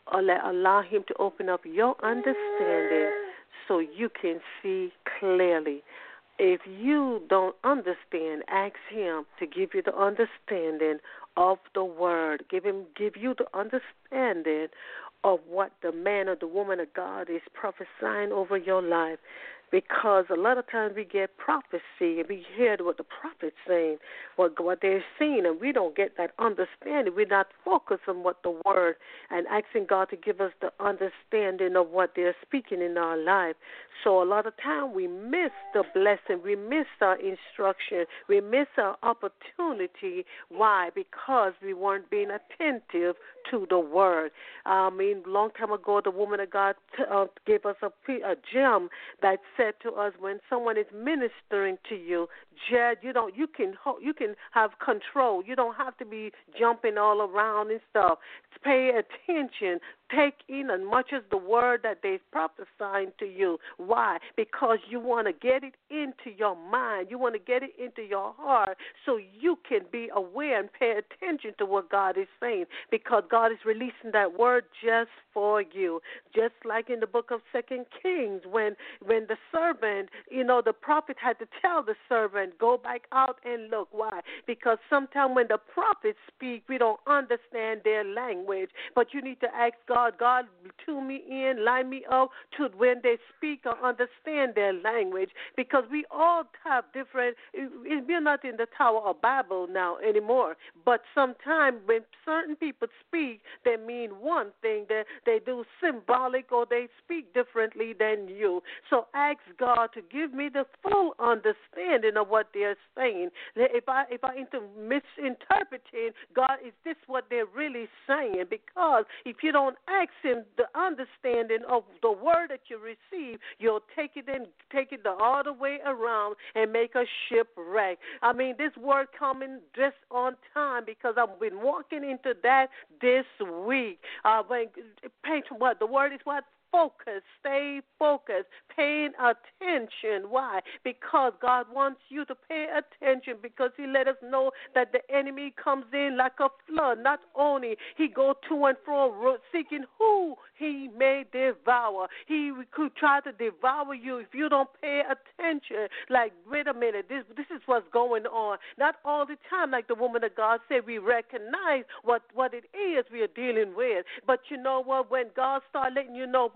Allow him to open up your understanding so you can see clearly. If you don't understand, ask him to give you the understanding of the word. Give him, give you the understanding of what the man or the woman of God is prophesying over your life. Because a lot of times we get prophecy and we hear what the prophet's saying, what, what they're saying, and we don't get that understanding. We're not focused on what the word and asking God to give us the understanding of what they're speaking in our life. So a lot of time we miss the blessing. We miss our instruction. We miss our opportunity. Why? Because we weren't being attentive to the word. I mean, a long time ago, the woman of God t- uh, gave us a, a gem that said to us, when someone is ministering to you, Jed, you don't, you can, you can have control. You don't have to be jumping all around and stuff. Pay attention. Take in as much as the word that they're prophesying to you. Why? Because you want to get it into your mind. You want to get it into your heart so you can be aware and pay attention to what God is saying, because God is releasing that word just for you. Just like in the book of Second Kings, when when the servant, you know, the prophet had to tell the servant, go back out and look. Why? Because sometimes when the prophets speak, we don't understand their language. But you need to ask God, God, tune me in, line me up to when they speak or understand their language, because we all have different, we're not in the Tower of Babel now anymore, but sometimes when certain people speak, they mean one thing, they, they do symbolic or they speak differently than you. So ask God to give me the full understanding of what they're saying. If I if I into misinterpreting, God, is this what they're really saying? Because if you don't ask him the understanding of the word that you receive, you'll take it and take it the other way around and make a shipwreck. I mean, this word coming just on time, because I've been walking into that this week. Uh, when, what the word is what? Focus, stay focused, paying attention. Why? Because God wants you to pay attention, because he let us know that the enemy comes in like a flood. Not only he go to and fro seeking who he may devour. He could try to devour you if you don't pay attention. Like, wait a minute, this this is what's going on. Not all the time, like the woman of God said, we recognize what, what it is we are dealing with. But you know what? When God starts letting you know,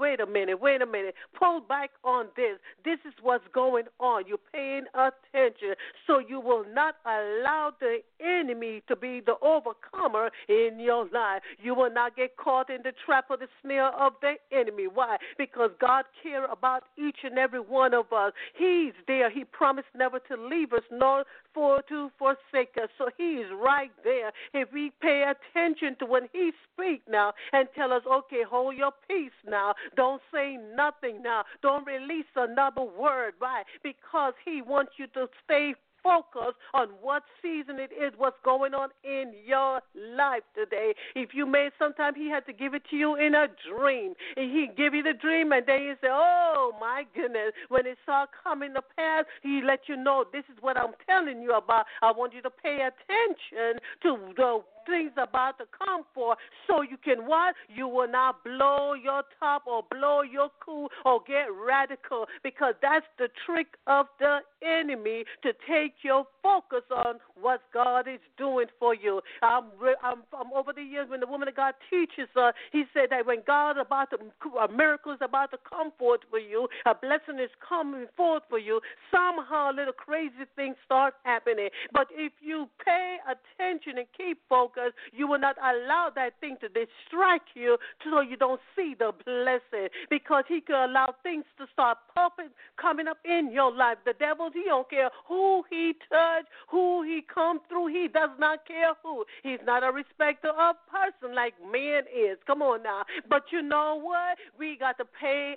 wait a minute, wait a minute. Pull back on this. This is what's going on. You're paying attention so you will not allow the enemy to be the overcomer in your life. You will not get caught in the trap or the snare of the enemy. Why? Because God cares about each and every one of us. He's there. He promised never to leave us nor for to forsake us. So he's right there. If we pay attention to when he speaks now and tell us, okay, hold your peace now. Don't say nothing now. Don't release another word. Why? Because he wants you to stay focus on what season it is, what's going on in your life today. If you may, sometimes he had to give it to you in a dream. And he give you the dream, and then you say, oh, my goodness. When it starts coming to pass, he let you know, this is what I'm telling you about. I want you to pay attention to the things about to come for, so you can what? You will not blow your top or blow your cool or get radical, because that's the trick of the enemy, to take your focus on what God is doing for you. I'm, I'm, I'm over the years when the woman of God teaches us, uh, he said that when God about to, a miracle is about to come forth for you, a blessing is coming forth for you, somehow little crazy things start happening. But if you pay attention and keep focused, you will not allow that thing to distract you so you don't see the blessing, because he can allow things to start popping, coming up in your life. The devil, he don't care who he touch, who he come through. He does not care who. He's not a respecter of person like man is. Come on now. But you know what? We got to pay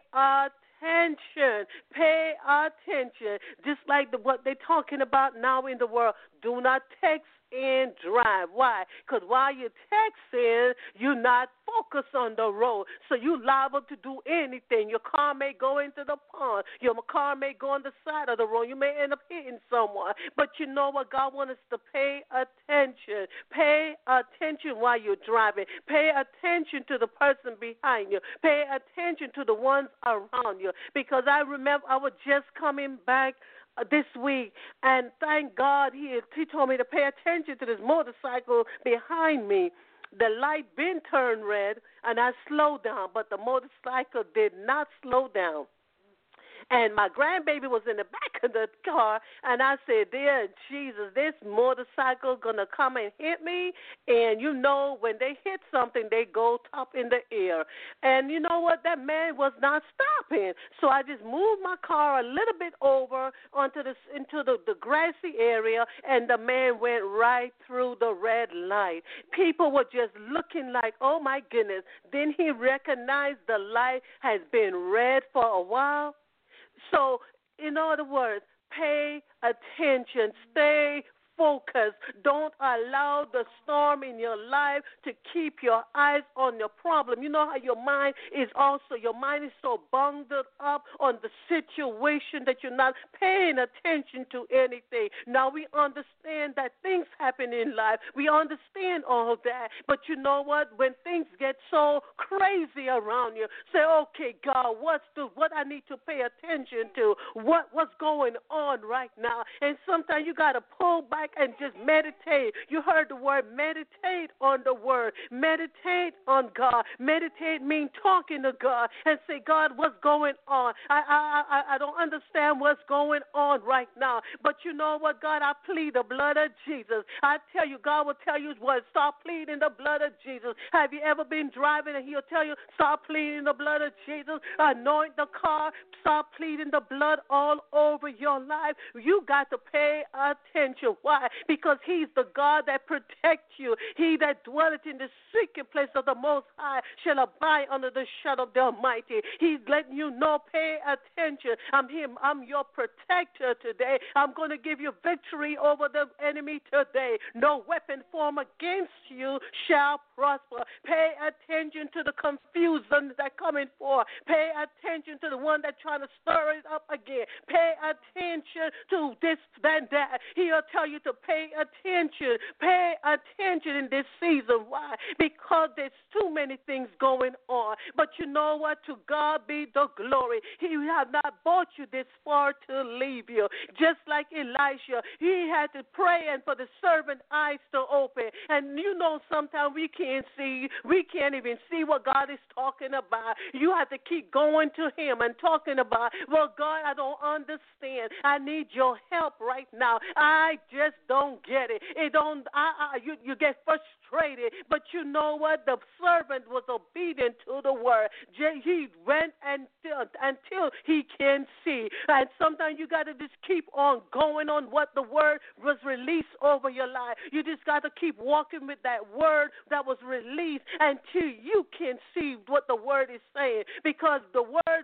attention. Pay attention. Just like the, what they're talking about now in the world. Do not text and drive. Why? Because while you're texting, you're not focused on the road. So you're liable to do anything. Your car may go into the pond. Your car may go on the side of the road. You may end up hitting someone. But you know what? God wants us to pay attention. Pay attention while you're driving. Pay attention to the person behind you. Pay attention to the ones around you. Because I remember I was just coming back this week, and thank God he he told me to pay attention to this motorcycle behind me. The light been turned red, and I slowed down, but the motorcycle did not slow down. And my grandbaby was in the back of the car, and I said, dear Jesus, this motorcycle going to come and hit me. And you know, when they hit something, they go top in the air. And you know what? That man was not stopping. So I just moved my car a little bit over onto the, into the, the grassy area, and the man went right through the red light. People were just looking like, oh, my goodness. Then he recognized the light has been red for a while. So, in other words, pay attention, stay focused. Don't allow the storm in your life to keep your eyes on your problem. You know how your mind is also, your mind is so bundled up on the situation that you're not paying attention to anything. Now we understand that things happen in life. We understand all that. But you know what? When things get so crazy around you, say, okay, God, what's the, what I need to pay attention to? What What's going on right now? And sometimes you got to pull back and just meditate. You heard the word meditate on the word. Meditate on God. Meditate means talking to God and say, God, what's going on? I, I, I, I don't understand what's going on right now. But you know what, God, I plead the blood of Jesus. I tell you, God will tell you what, stop pleading the blood of Jesus. Have you ever been driving and he'll tell you, stop pleading the blood of Jesus, anoint the car, stop pleading the blood all over your life? You got to pay attention. Why? Because he's the God that protects you. He that dwelleth in the secret place of the Most High shall abide under the shadow of the Almighty. He's letting you know, pay attention. I'm him. I'm your protector today. I'm going to give you victory over the enemy today. No weapon formed against you shall prosper. Pay attention to the confusion that coming forth. Pay attention to the one that's trying to stir it up again. Pay attention to this and that. He'll tell you you to pay attention. Pay attention in this season. Why? Because there's too many things going on. But you know what? To God be the glory. He has not brought you this far to leave you. Just like Elisha, he had to pray and for the servant eyes to open. And you know sometimes we can't see. We can't even see what God is talking about. You have to keep going to him and talking about, well, God, I don't understand. I need your help right now. I just don't get it. It don't. I, I, you, you get frustrated. But you know what? The servant was obedient to the word. He went until, until he can see. And sometimes you got to just keep on going on what the word was released over your life. You just got to keep walking with that word that was released until you can see what the word is saying. Because the word,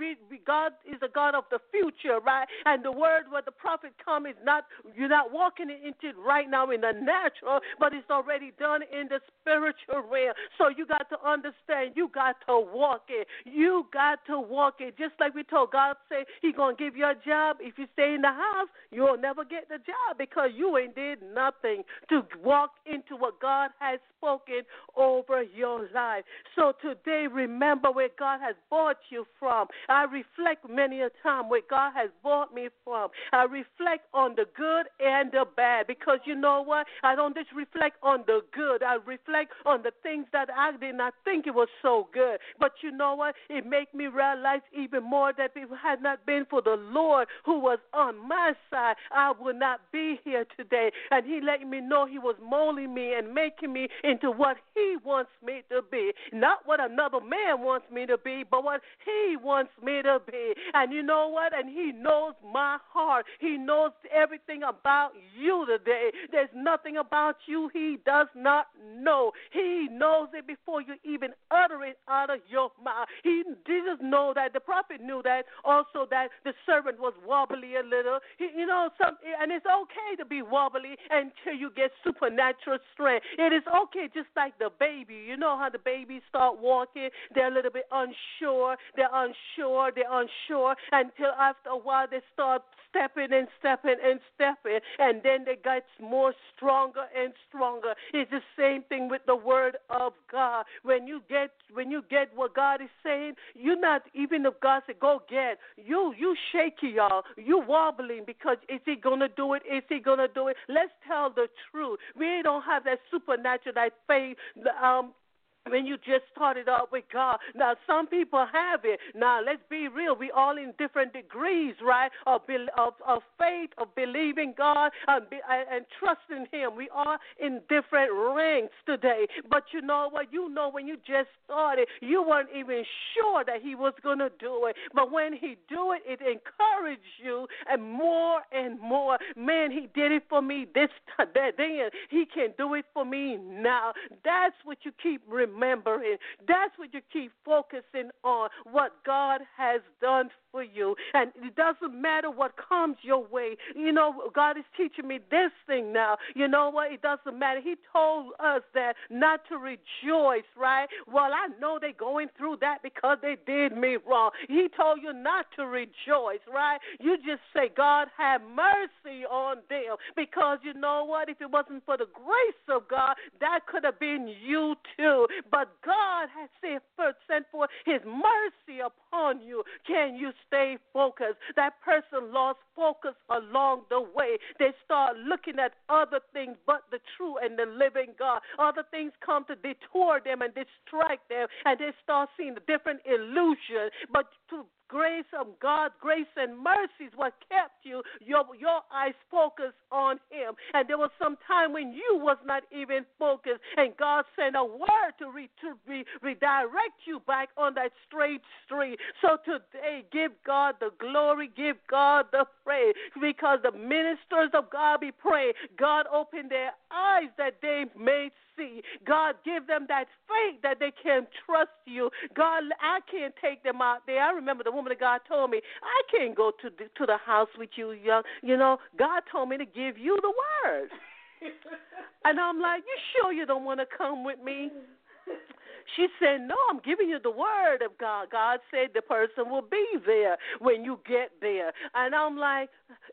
God is a God of the future, right? And the word where the prophet come is not, you're not walking into it right now in the natural, but it's already done in the spiritual realm. So you got to understand, you got to walk it. You got to walk it. Just like we told God, say he's going to give you a job. If you stay in the house, you'll never get the job because you ain't did nothing to walk into what God has spoken over your life. So today, remember where God has brought you from. I reflect many a time where God has brought me from. I reflect on the good and the bad because you know what? I don't just reflect on the good. I reflect on the things that I did not think it was so good. But you know what? It made me realize even more that if it had not been for the Lord who was on my side, I would not be here today. And he let me know he was molding me and making me into what he wants me to be. Not what another man wants me to be, but what he wants me to be. And you know what? And he knows my heart. He knows everything about you today. There's nothing about you he does not know. He knows it before you even utter it out of your mouth. He didn't know that. The prophet knew that also, that the servant was wobbly a little. He, you know, some, and it's okay to be wobbly until you get supernatural strength. It is okay, just like the baby. You know how the babies start walking, they're a little bit unsure, they're unsure, they're unsure, until after a while they start stepping and stepping and stepping, and then they get more stronger and stronger. It's the same thing with the word of God. When you get when you get what God is saying, you're not, even if God said go get, you you shaky, y'all. You wobbling because is he gonna do it? Is he gonna do it? Let's tell the truth. We don't have that supernatural, that faith, um when you just started out with God. Now, some people have it. Now, let's be real. We all in different degrees, right, of of, of faith, of believing God and, be, and trusting him. We are in different ranks today. But you know what? You know when you just started, you weren't even sure that he was going to do it. But when he do it, it encouraged you and more and more. Man, he did it for me this time. Then he can do it for me now. That's what you keep remembering. Remembering. That's what you keep focusing on, what God has done for you. And it doesn't matter what comes your way. You know, God is teaching me this thing now. You know what? It doesn't matter. He told us that not to rejoice, right? Well, I know they're going through that because they did me wrong. He told you not to rejoice, right? You just say, God, have mercy on them. Because you know what? If it wasn't for the grace of God, that could have been you too. But God has sent forth his mercy upon you. Can you stay focused? That person lost focus along the way. They start looking at other things but the true and the living God. Other things come to detour them and distract them, and they start seeing the different illusions. But to grace of God, grace and mercy is what kept you, your your eyes focused on him. And there was some time when you was not even focused, and God sent a word to, re, to re, redirect you back on that straight street. So today, give God the glory, give God the praise, because the ministers of God be praying. God open their eyes that they may see. God, give them that faith that they can trust you. God, I can't take them out there. I remember the woman of God told me, I can't go to the, to the house with you, young. You know, God told me to give you the word. And I'm like, you sure you don't want to come with me? She said, no, I'm giving you the word of God. God said the person will be there when you get there. And I'm like,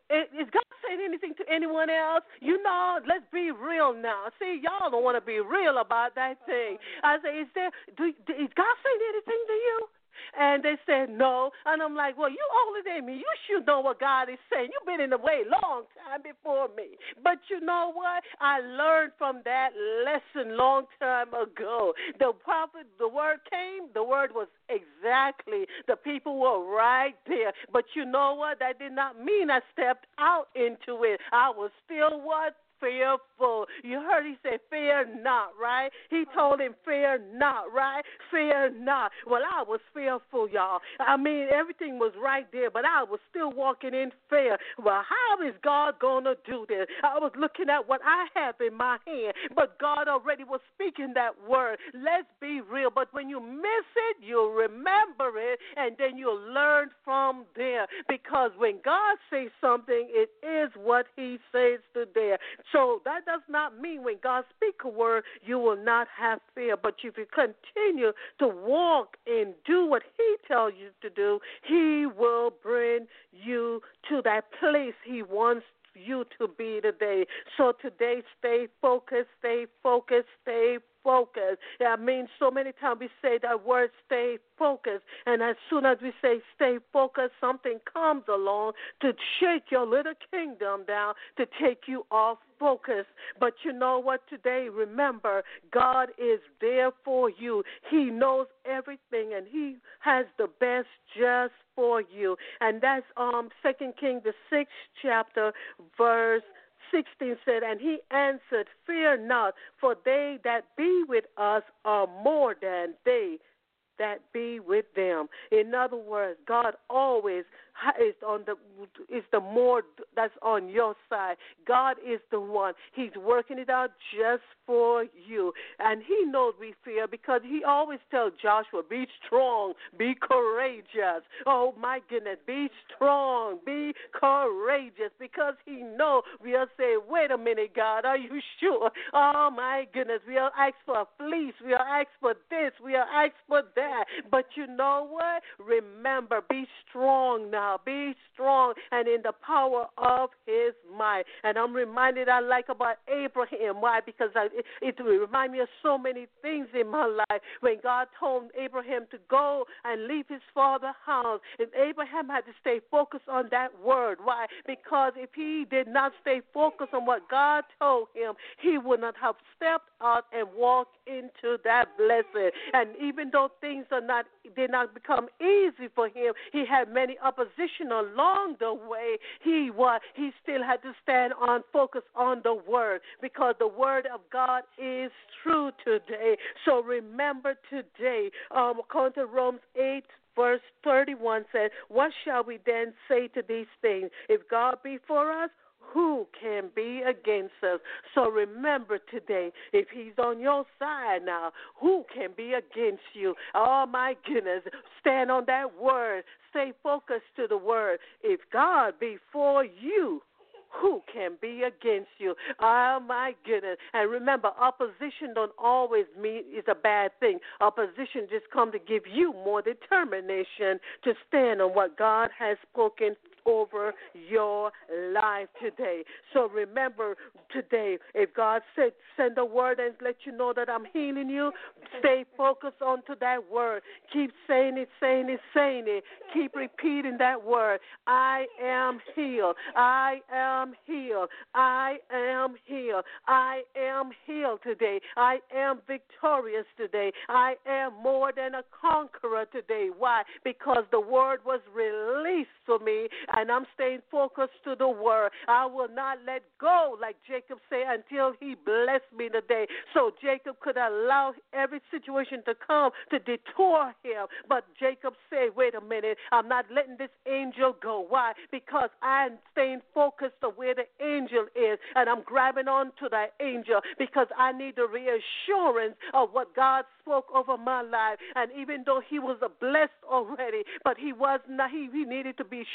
Is God saying anything to anyone else? You know, let's be real now. See, y'all don't want to be real about that thing. I say, is there? Do, is God saying anything to you? And they said no. And I'm like, well, you older than me. You should know what God is saying. You've been in the way a long time before me. But you know what? I learned from that lesson long time ago. The prophet, the word came, the word was exactly. The people were right there. But you know what? That did not mean I stepped out into it. I was still what? Fearful. You heard he said, fear not, right? He told him, fear not, right? Fear not. Well, I was fearful, y'all. I mean, everything was right there, but I was still walking in fear. Well, how is God going to do this? I was looking at what I have in my hand, but God already was speaking that word. Let's be real. But when you miss it, you'll remember it, and then you'll learn from there. Because when God says something, it is what he says to there. So that does not mean when God speaks a word, you will not have fear. But if you continue to walk and do what he tells you to do, he will bring you to that place he wants you to be today. So today, stay focused, stay focused, stay focused. I mean, so many times we say that word, stay focused, and as soon as we say stay focused, something comes along to shake your little kingdom down, to take you off focus. But you know what today? Remember, God is there for you. He knows everything, and he has the best just for you. And that's um Second Kings, the sixth chapter, verse sixteen said, and he answered, fear not, for they that be with us are more than they that be with them. In other words, God always is on the is the more that's on your side. God is the one. He's working it out just for you. And he knows we fear because he always tells Joshua, be strong, be courageous. Oh, my goodness, be strong, be courageous, because he knows we'll say, wait a minute, God, are you sure? Oh, my goodness, we'll ask for a fleece, we'll ask for this, we'll ask for that. But you know what? Remember, be strong now. Be strong and in the power of his might. And I'm reminded I like about Abraham. Why? Because I, it, it reminds me of so many things in my life. When God told Abraham to go and leave his father's house, and Abraham had to stay focused on that word. Why? Because if he did not stay focused on what God told him, he would not have stepped out and walked into that blessing. And even though things are not did not become easy for him, he had many opposition along the way. He was he still had to stand on focus on the word, because the word of God is true today. So remember today, um, according to Romans eight, verse thirty-one said, what shall we then say to these things? If God be for us, who can be against us? So remember today, if he's on your side now, who can be against you? Oh, my goodness. Stand on that word. Stay focused to the word. If God be for you, who can be against you? Oh, my goodness. And remember, opposition don't always mean it's a bad thing. Opposition just comes to give you more determination to stand on what God has spoken over your life today. So remember today, if God said send a word and let you know that I'm healing you, stay focused onto that word. Keep saying it, saying it, saying it. Keep repeating that word. I am healed. I am healed. I am healed. I am healed today. I am victorious today. I am more than a conqueror today. Why? Because the word was released for me, and I'm staying focused to the word. I will not let go, like Jacob said, until he blessed me today. So Jacob could allow every situation to come to detour him. But Jacob said, wait a minute, I'm not letting this angel go. Why? Because I'm staying focused on where the angel is, and I'm grabbing on to that angel because I need the reassurance of what God spoke over my life. And even though he was a blessed already, but he was not, he, he needed to be sure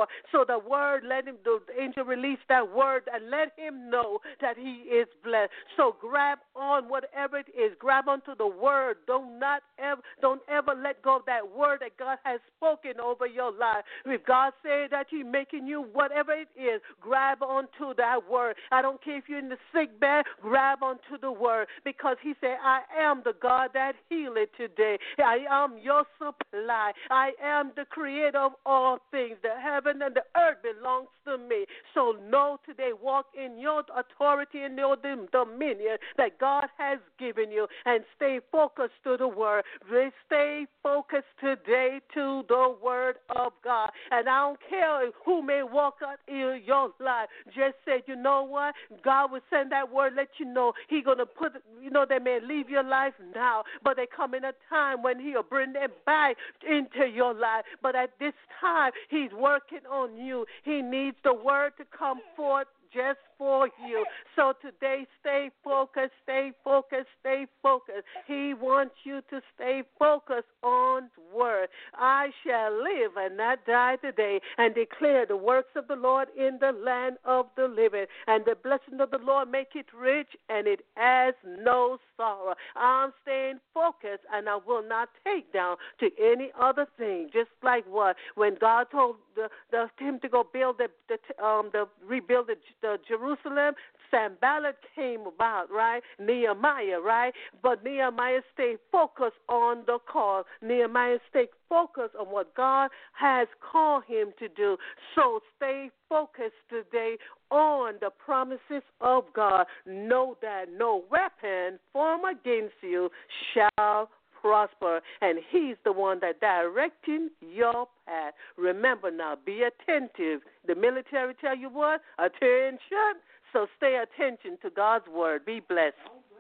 forth. So the word, let him, the angel release that word and let him know that he is blessed. So grab on whatever it is. Grab onto the word. Don't not ever, don't ever let go of that word that God has spoken over your life. If God said that He's making you whatever it is, grab onto that word. I don't care if you're in the sick bed, grab onto the word, because He said, I am the God that healeth today. I am your supply. I am the creator of all things. The heaven and the earth belongs to me. So know today, walk in your authority and your dominion that God has given you, and stay focused to the word. Stay focused today to the word of God. And I don't care who may walk out in your life. Just say, you know what? God will send that word, let you know He's going to put, you know, they may leave your life now, but they come in a time when He'll bring them back into your life. But at this time, He's working on you. He needs the word to come forth just for you. So today, stay focused, stay focused, stay focused. He wants you to stay focused on the word. I shall live and not die today, and declare the works of the Lord in the land of the living. And the blessing of the Lord make it rich, and it has no sorrow. I'm staying focused, and I will not take down to any other thing. Just like what? When God told the, the, him to go build the, the um the rebuild the, the Jerusalem, Sanballat came about, right? Nehemiah, right? But Nehemiah stayed focused on the call. Nehemiah stayed focused on what God has called him to do. So stay focused today on the promises of God. Know that no weapon formed against you shall prosper, and He's the one that directing your path. Remember now, be attentive. The military tell you what? Attention. So stay attention to God's word. Be blessed.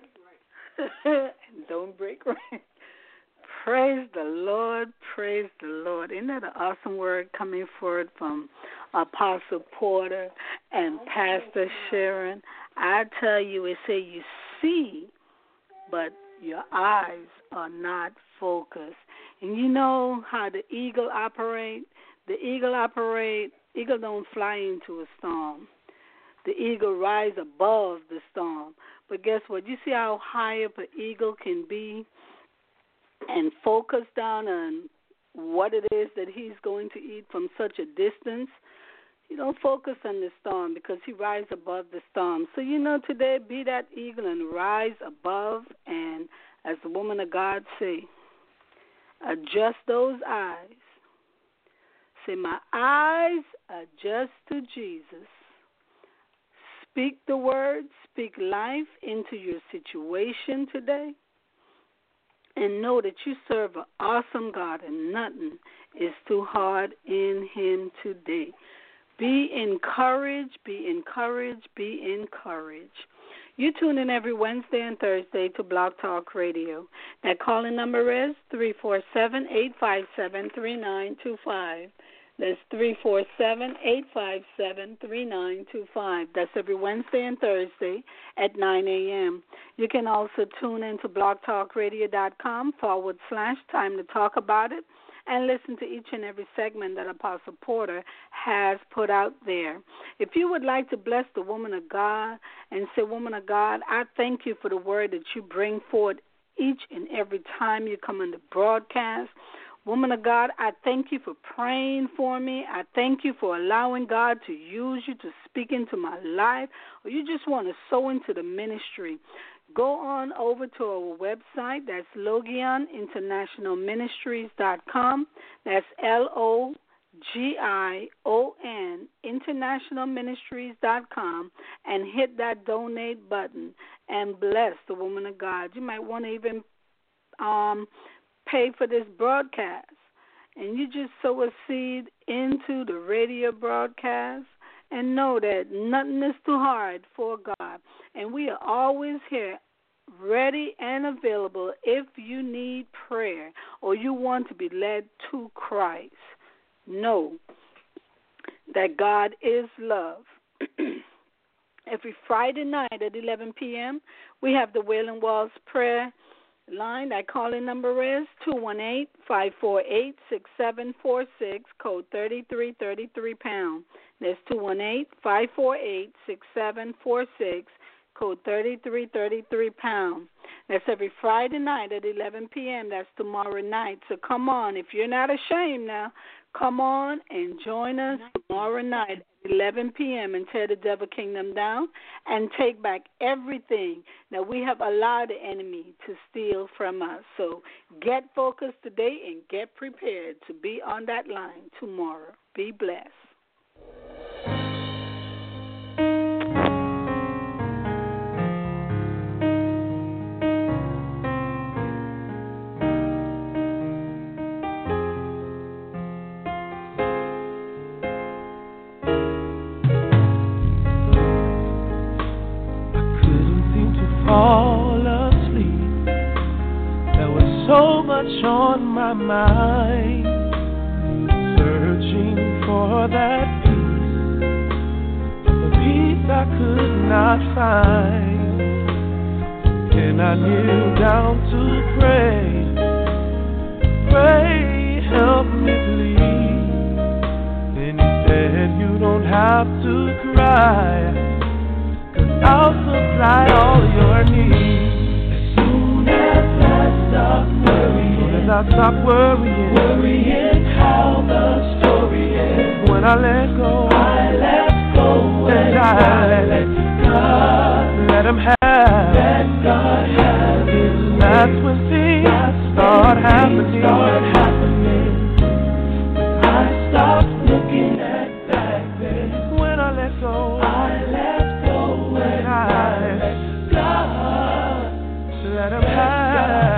Don't break right. Praise the Lord. Praise the Lord. Isn't that an awesome word coming forward from Apostle Porter and Pastor Sharon? I tell you, it say you see, but your eyes are not focused. And you know how the eagle operate? The eagle operate, eagle don't fly into a storm. The eagle rise above the storm. But guess what? You see how high up an eagle can be and focus down on what it is that he's going to eat from such a distance? You don't focus on the storm because he rises above the storm. So, you know, today be that eagle and rise above, and as the woman of God say, adjust those eyes. Say, my eyes adjust to Jesus. Speak the word, speak life into your situation today, and know that you serve an awesome God and nothing is too hard in Him today. Be encouraged, be encouraged, be encouraged. You tune in every Wednesday and Thursday to Blog Talk Radio. That calling number is three four seven, eight five seven, three nine two five. That's three four seven, eight five seven, three nine two five. That's every Wednesday and Thursday at nine a.m. You can also tune in to blogtalkradio.com forward slash time to talk about it, and listen to each and every segment that Apostle Porter has put out there. If you would like to bless the woman of God and say, woman of God, I thank you for the word that you bring forth each and every time you come on the broadcast. Woman of God, I thank you for praying for me. I thank you for allowing God to use you to speak into my life. Or you just want to sow into the ministry. Go on over to our website. That's Logion International Ministries dot com. That's L O G I O N International Ministries dot com, and hit that donate button and bless the woman of God. You might want to even um, pay for this broadcast, and you just sow a seed into the radio broadcast. And know that nothing is too hard for God. And we are always here, ready and available if you need prayer or you want to be led to Christ. Know that God is love. Every Friday night at eleven p.m., we have the Wailing Walls Prayer line, that calling number is two one eight, five four eight, six seven four six, code thirty-three thirty-three pound. That's two one eight, five four eight, six seven four six, code thirty-three thirty-three pound. That's every Friday night at eleven p.m. That's tomorrow night. So come on. If you're not ashamed now, come on and join us tomorrow night at eleven p.m. and tear the devil kingdom down and take back everything that we have allowed the enemy to steal from us. So get focused today and get prepared to be on that line tomorrow. Be blessed. So much on my mind, searching for that peace, the peace I could not find. And I kneel down to pray, pray, help me please. And he said, you don't have to cry, 'cause I'll supply all your needs. Stop worrying. As I stop worrying, worrying how the story ends. When I let go, I let go, and I let, let God, let Him have, let God have His way. That's when things That's start when happening. Things start happening. When I stop looking at back then. When I let go, I let go, and I let God, let Him have.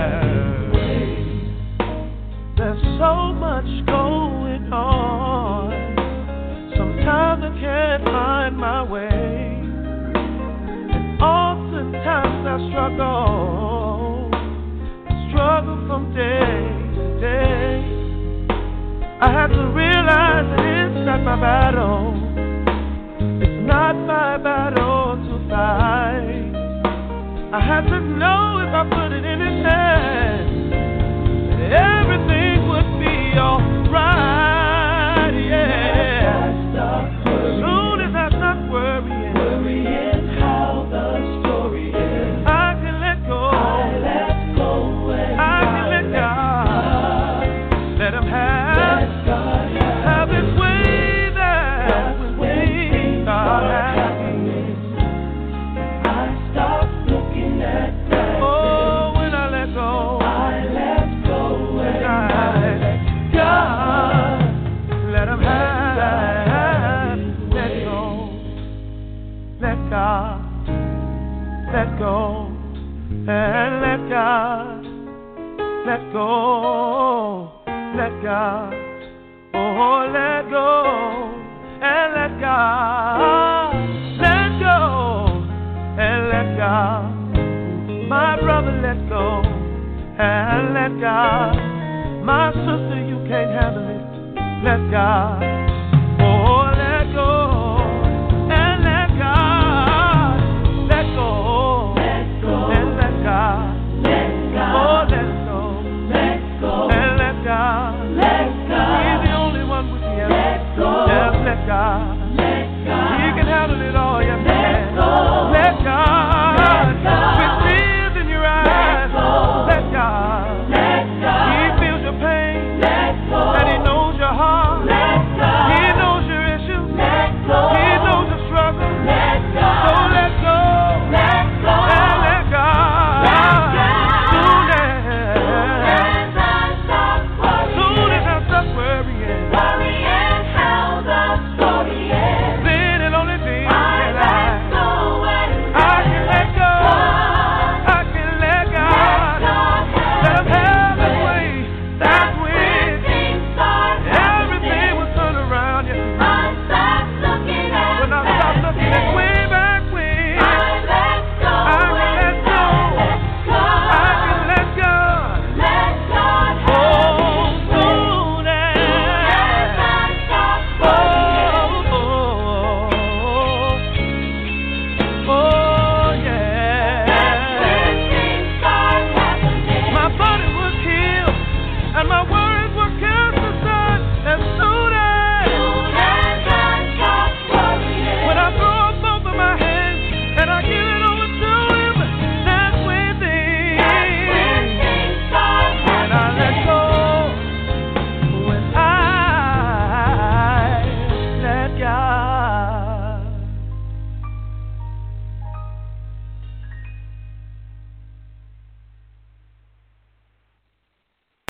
So much going on. Sometimes I can't find my way, and oftentimes I struggle, struggle from day to day. I have to realize that it's not my battle, it's not my battle to fight. I have to know if I put it in His hands, everything would be alright, yeah. As soon as I stop worrying, worrying how the story ends, I can let go, I let go, and I can let God, let Him have, let God have, have His way. That's when things start happening. I stop looking at that. Oh, when I let go, I let go, and I let God, let Him have, let go, let God, let go, and let God, let go, let God, oh, let go, and let God, let go, and let God, my brother, let go, and let God, my sister, you can't handle it, let God.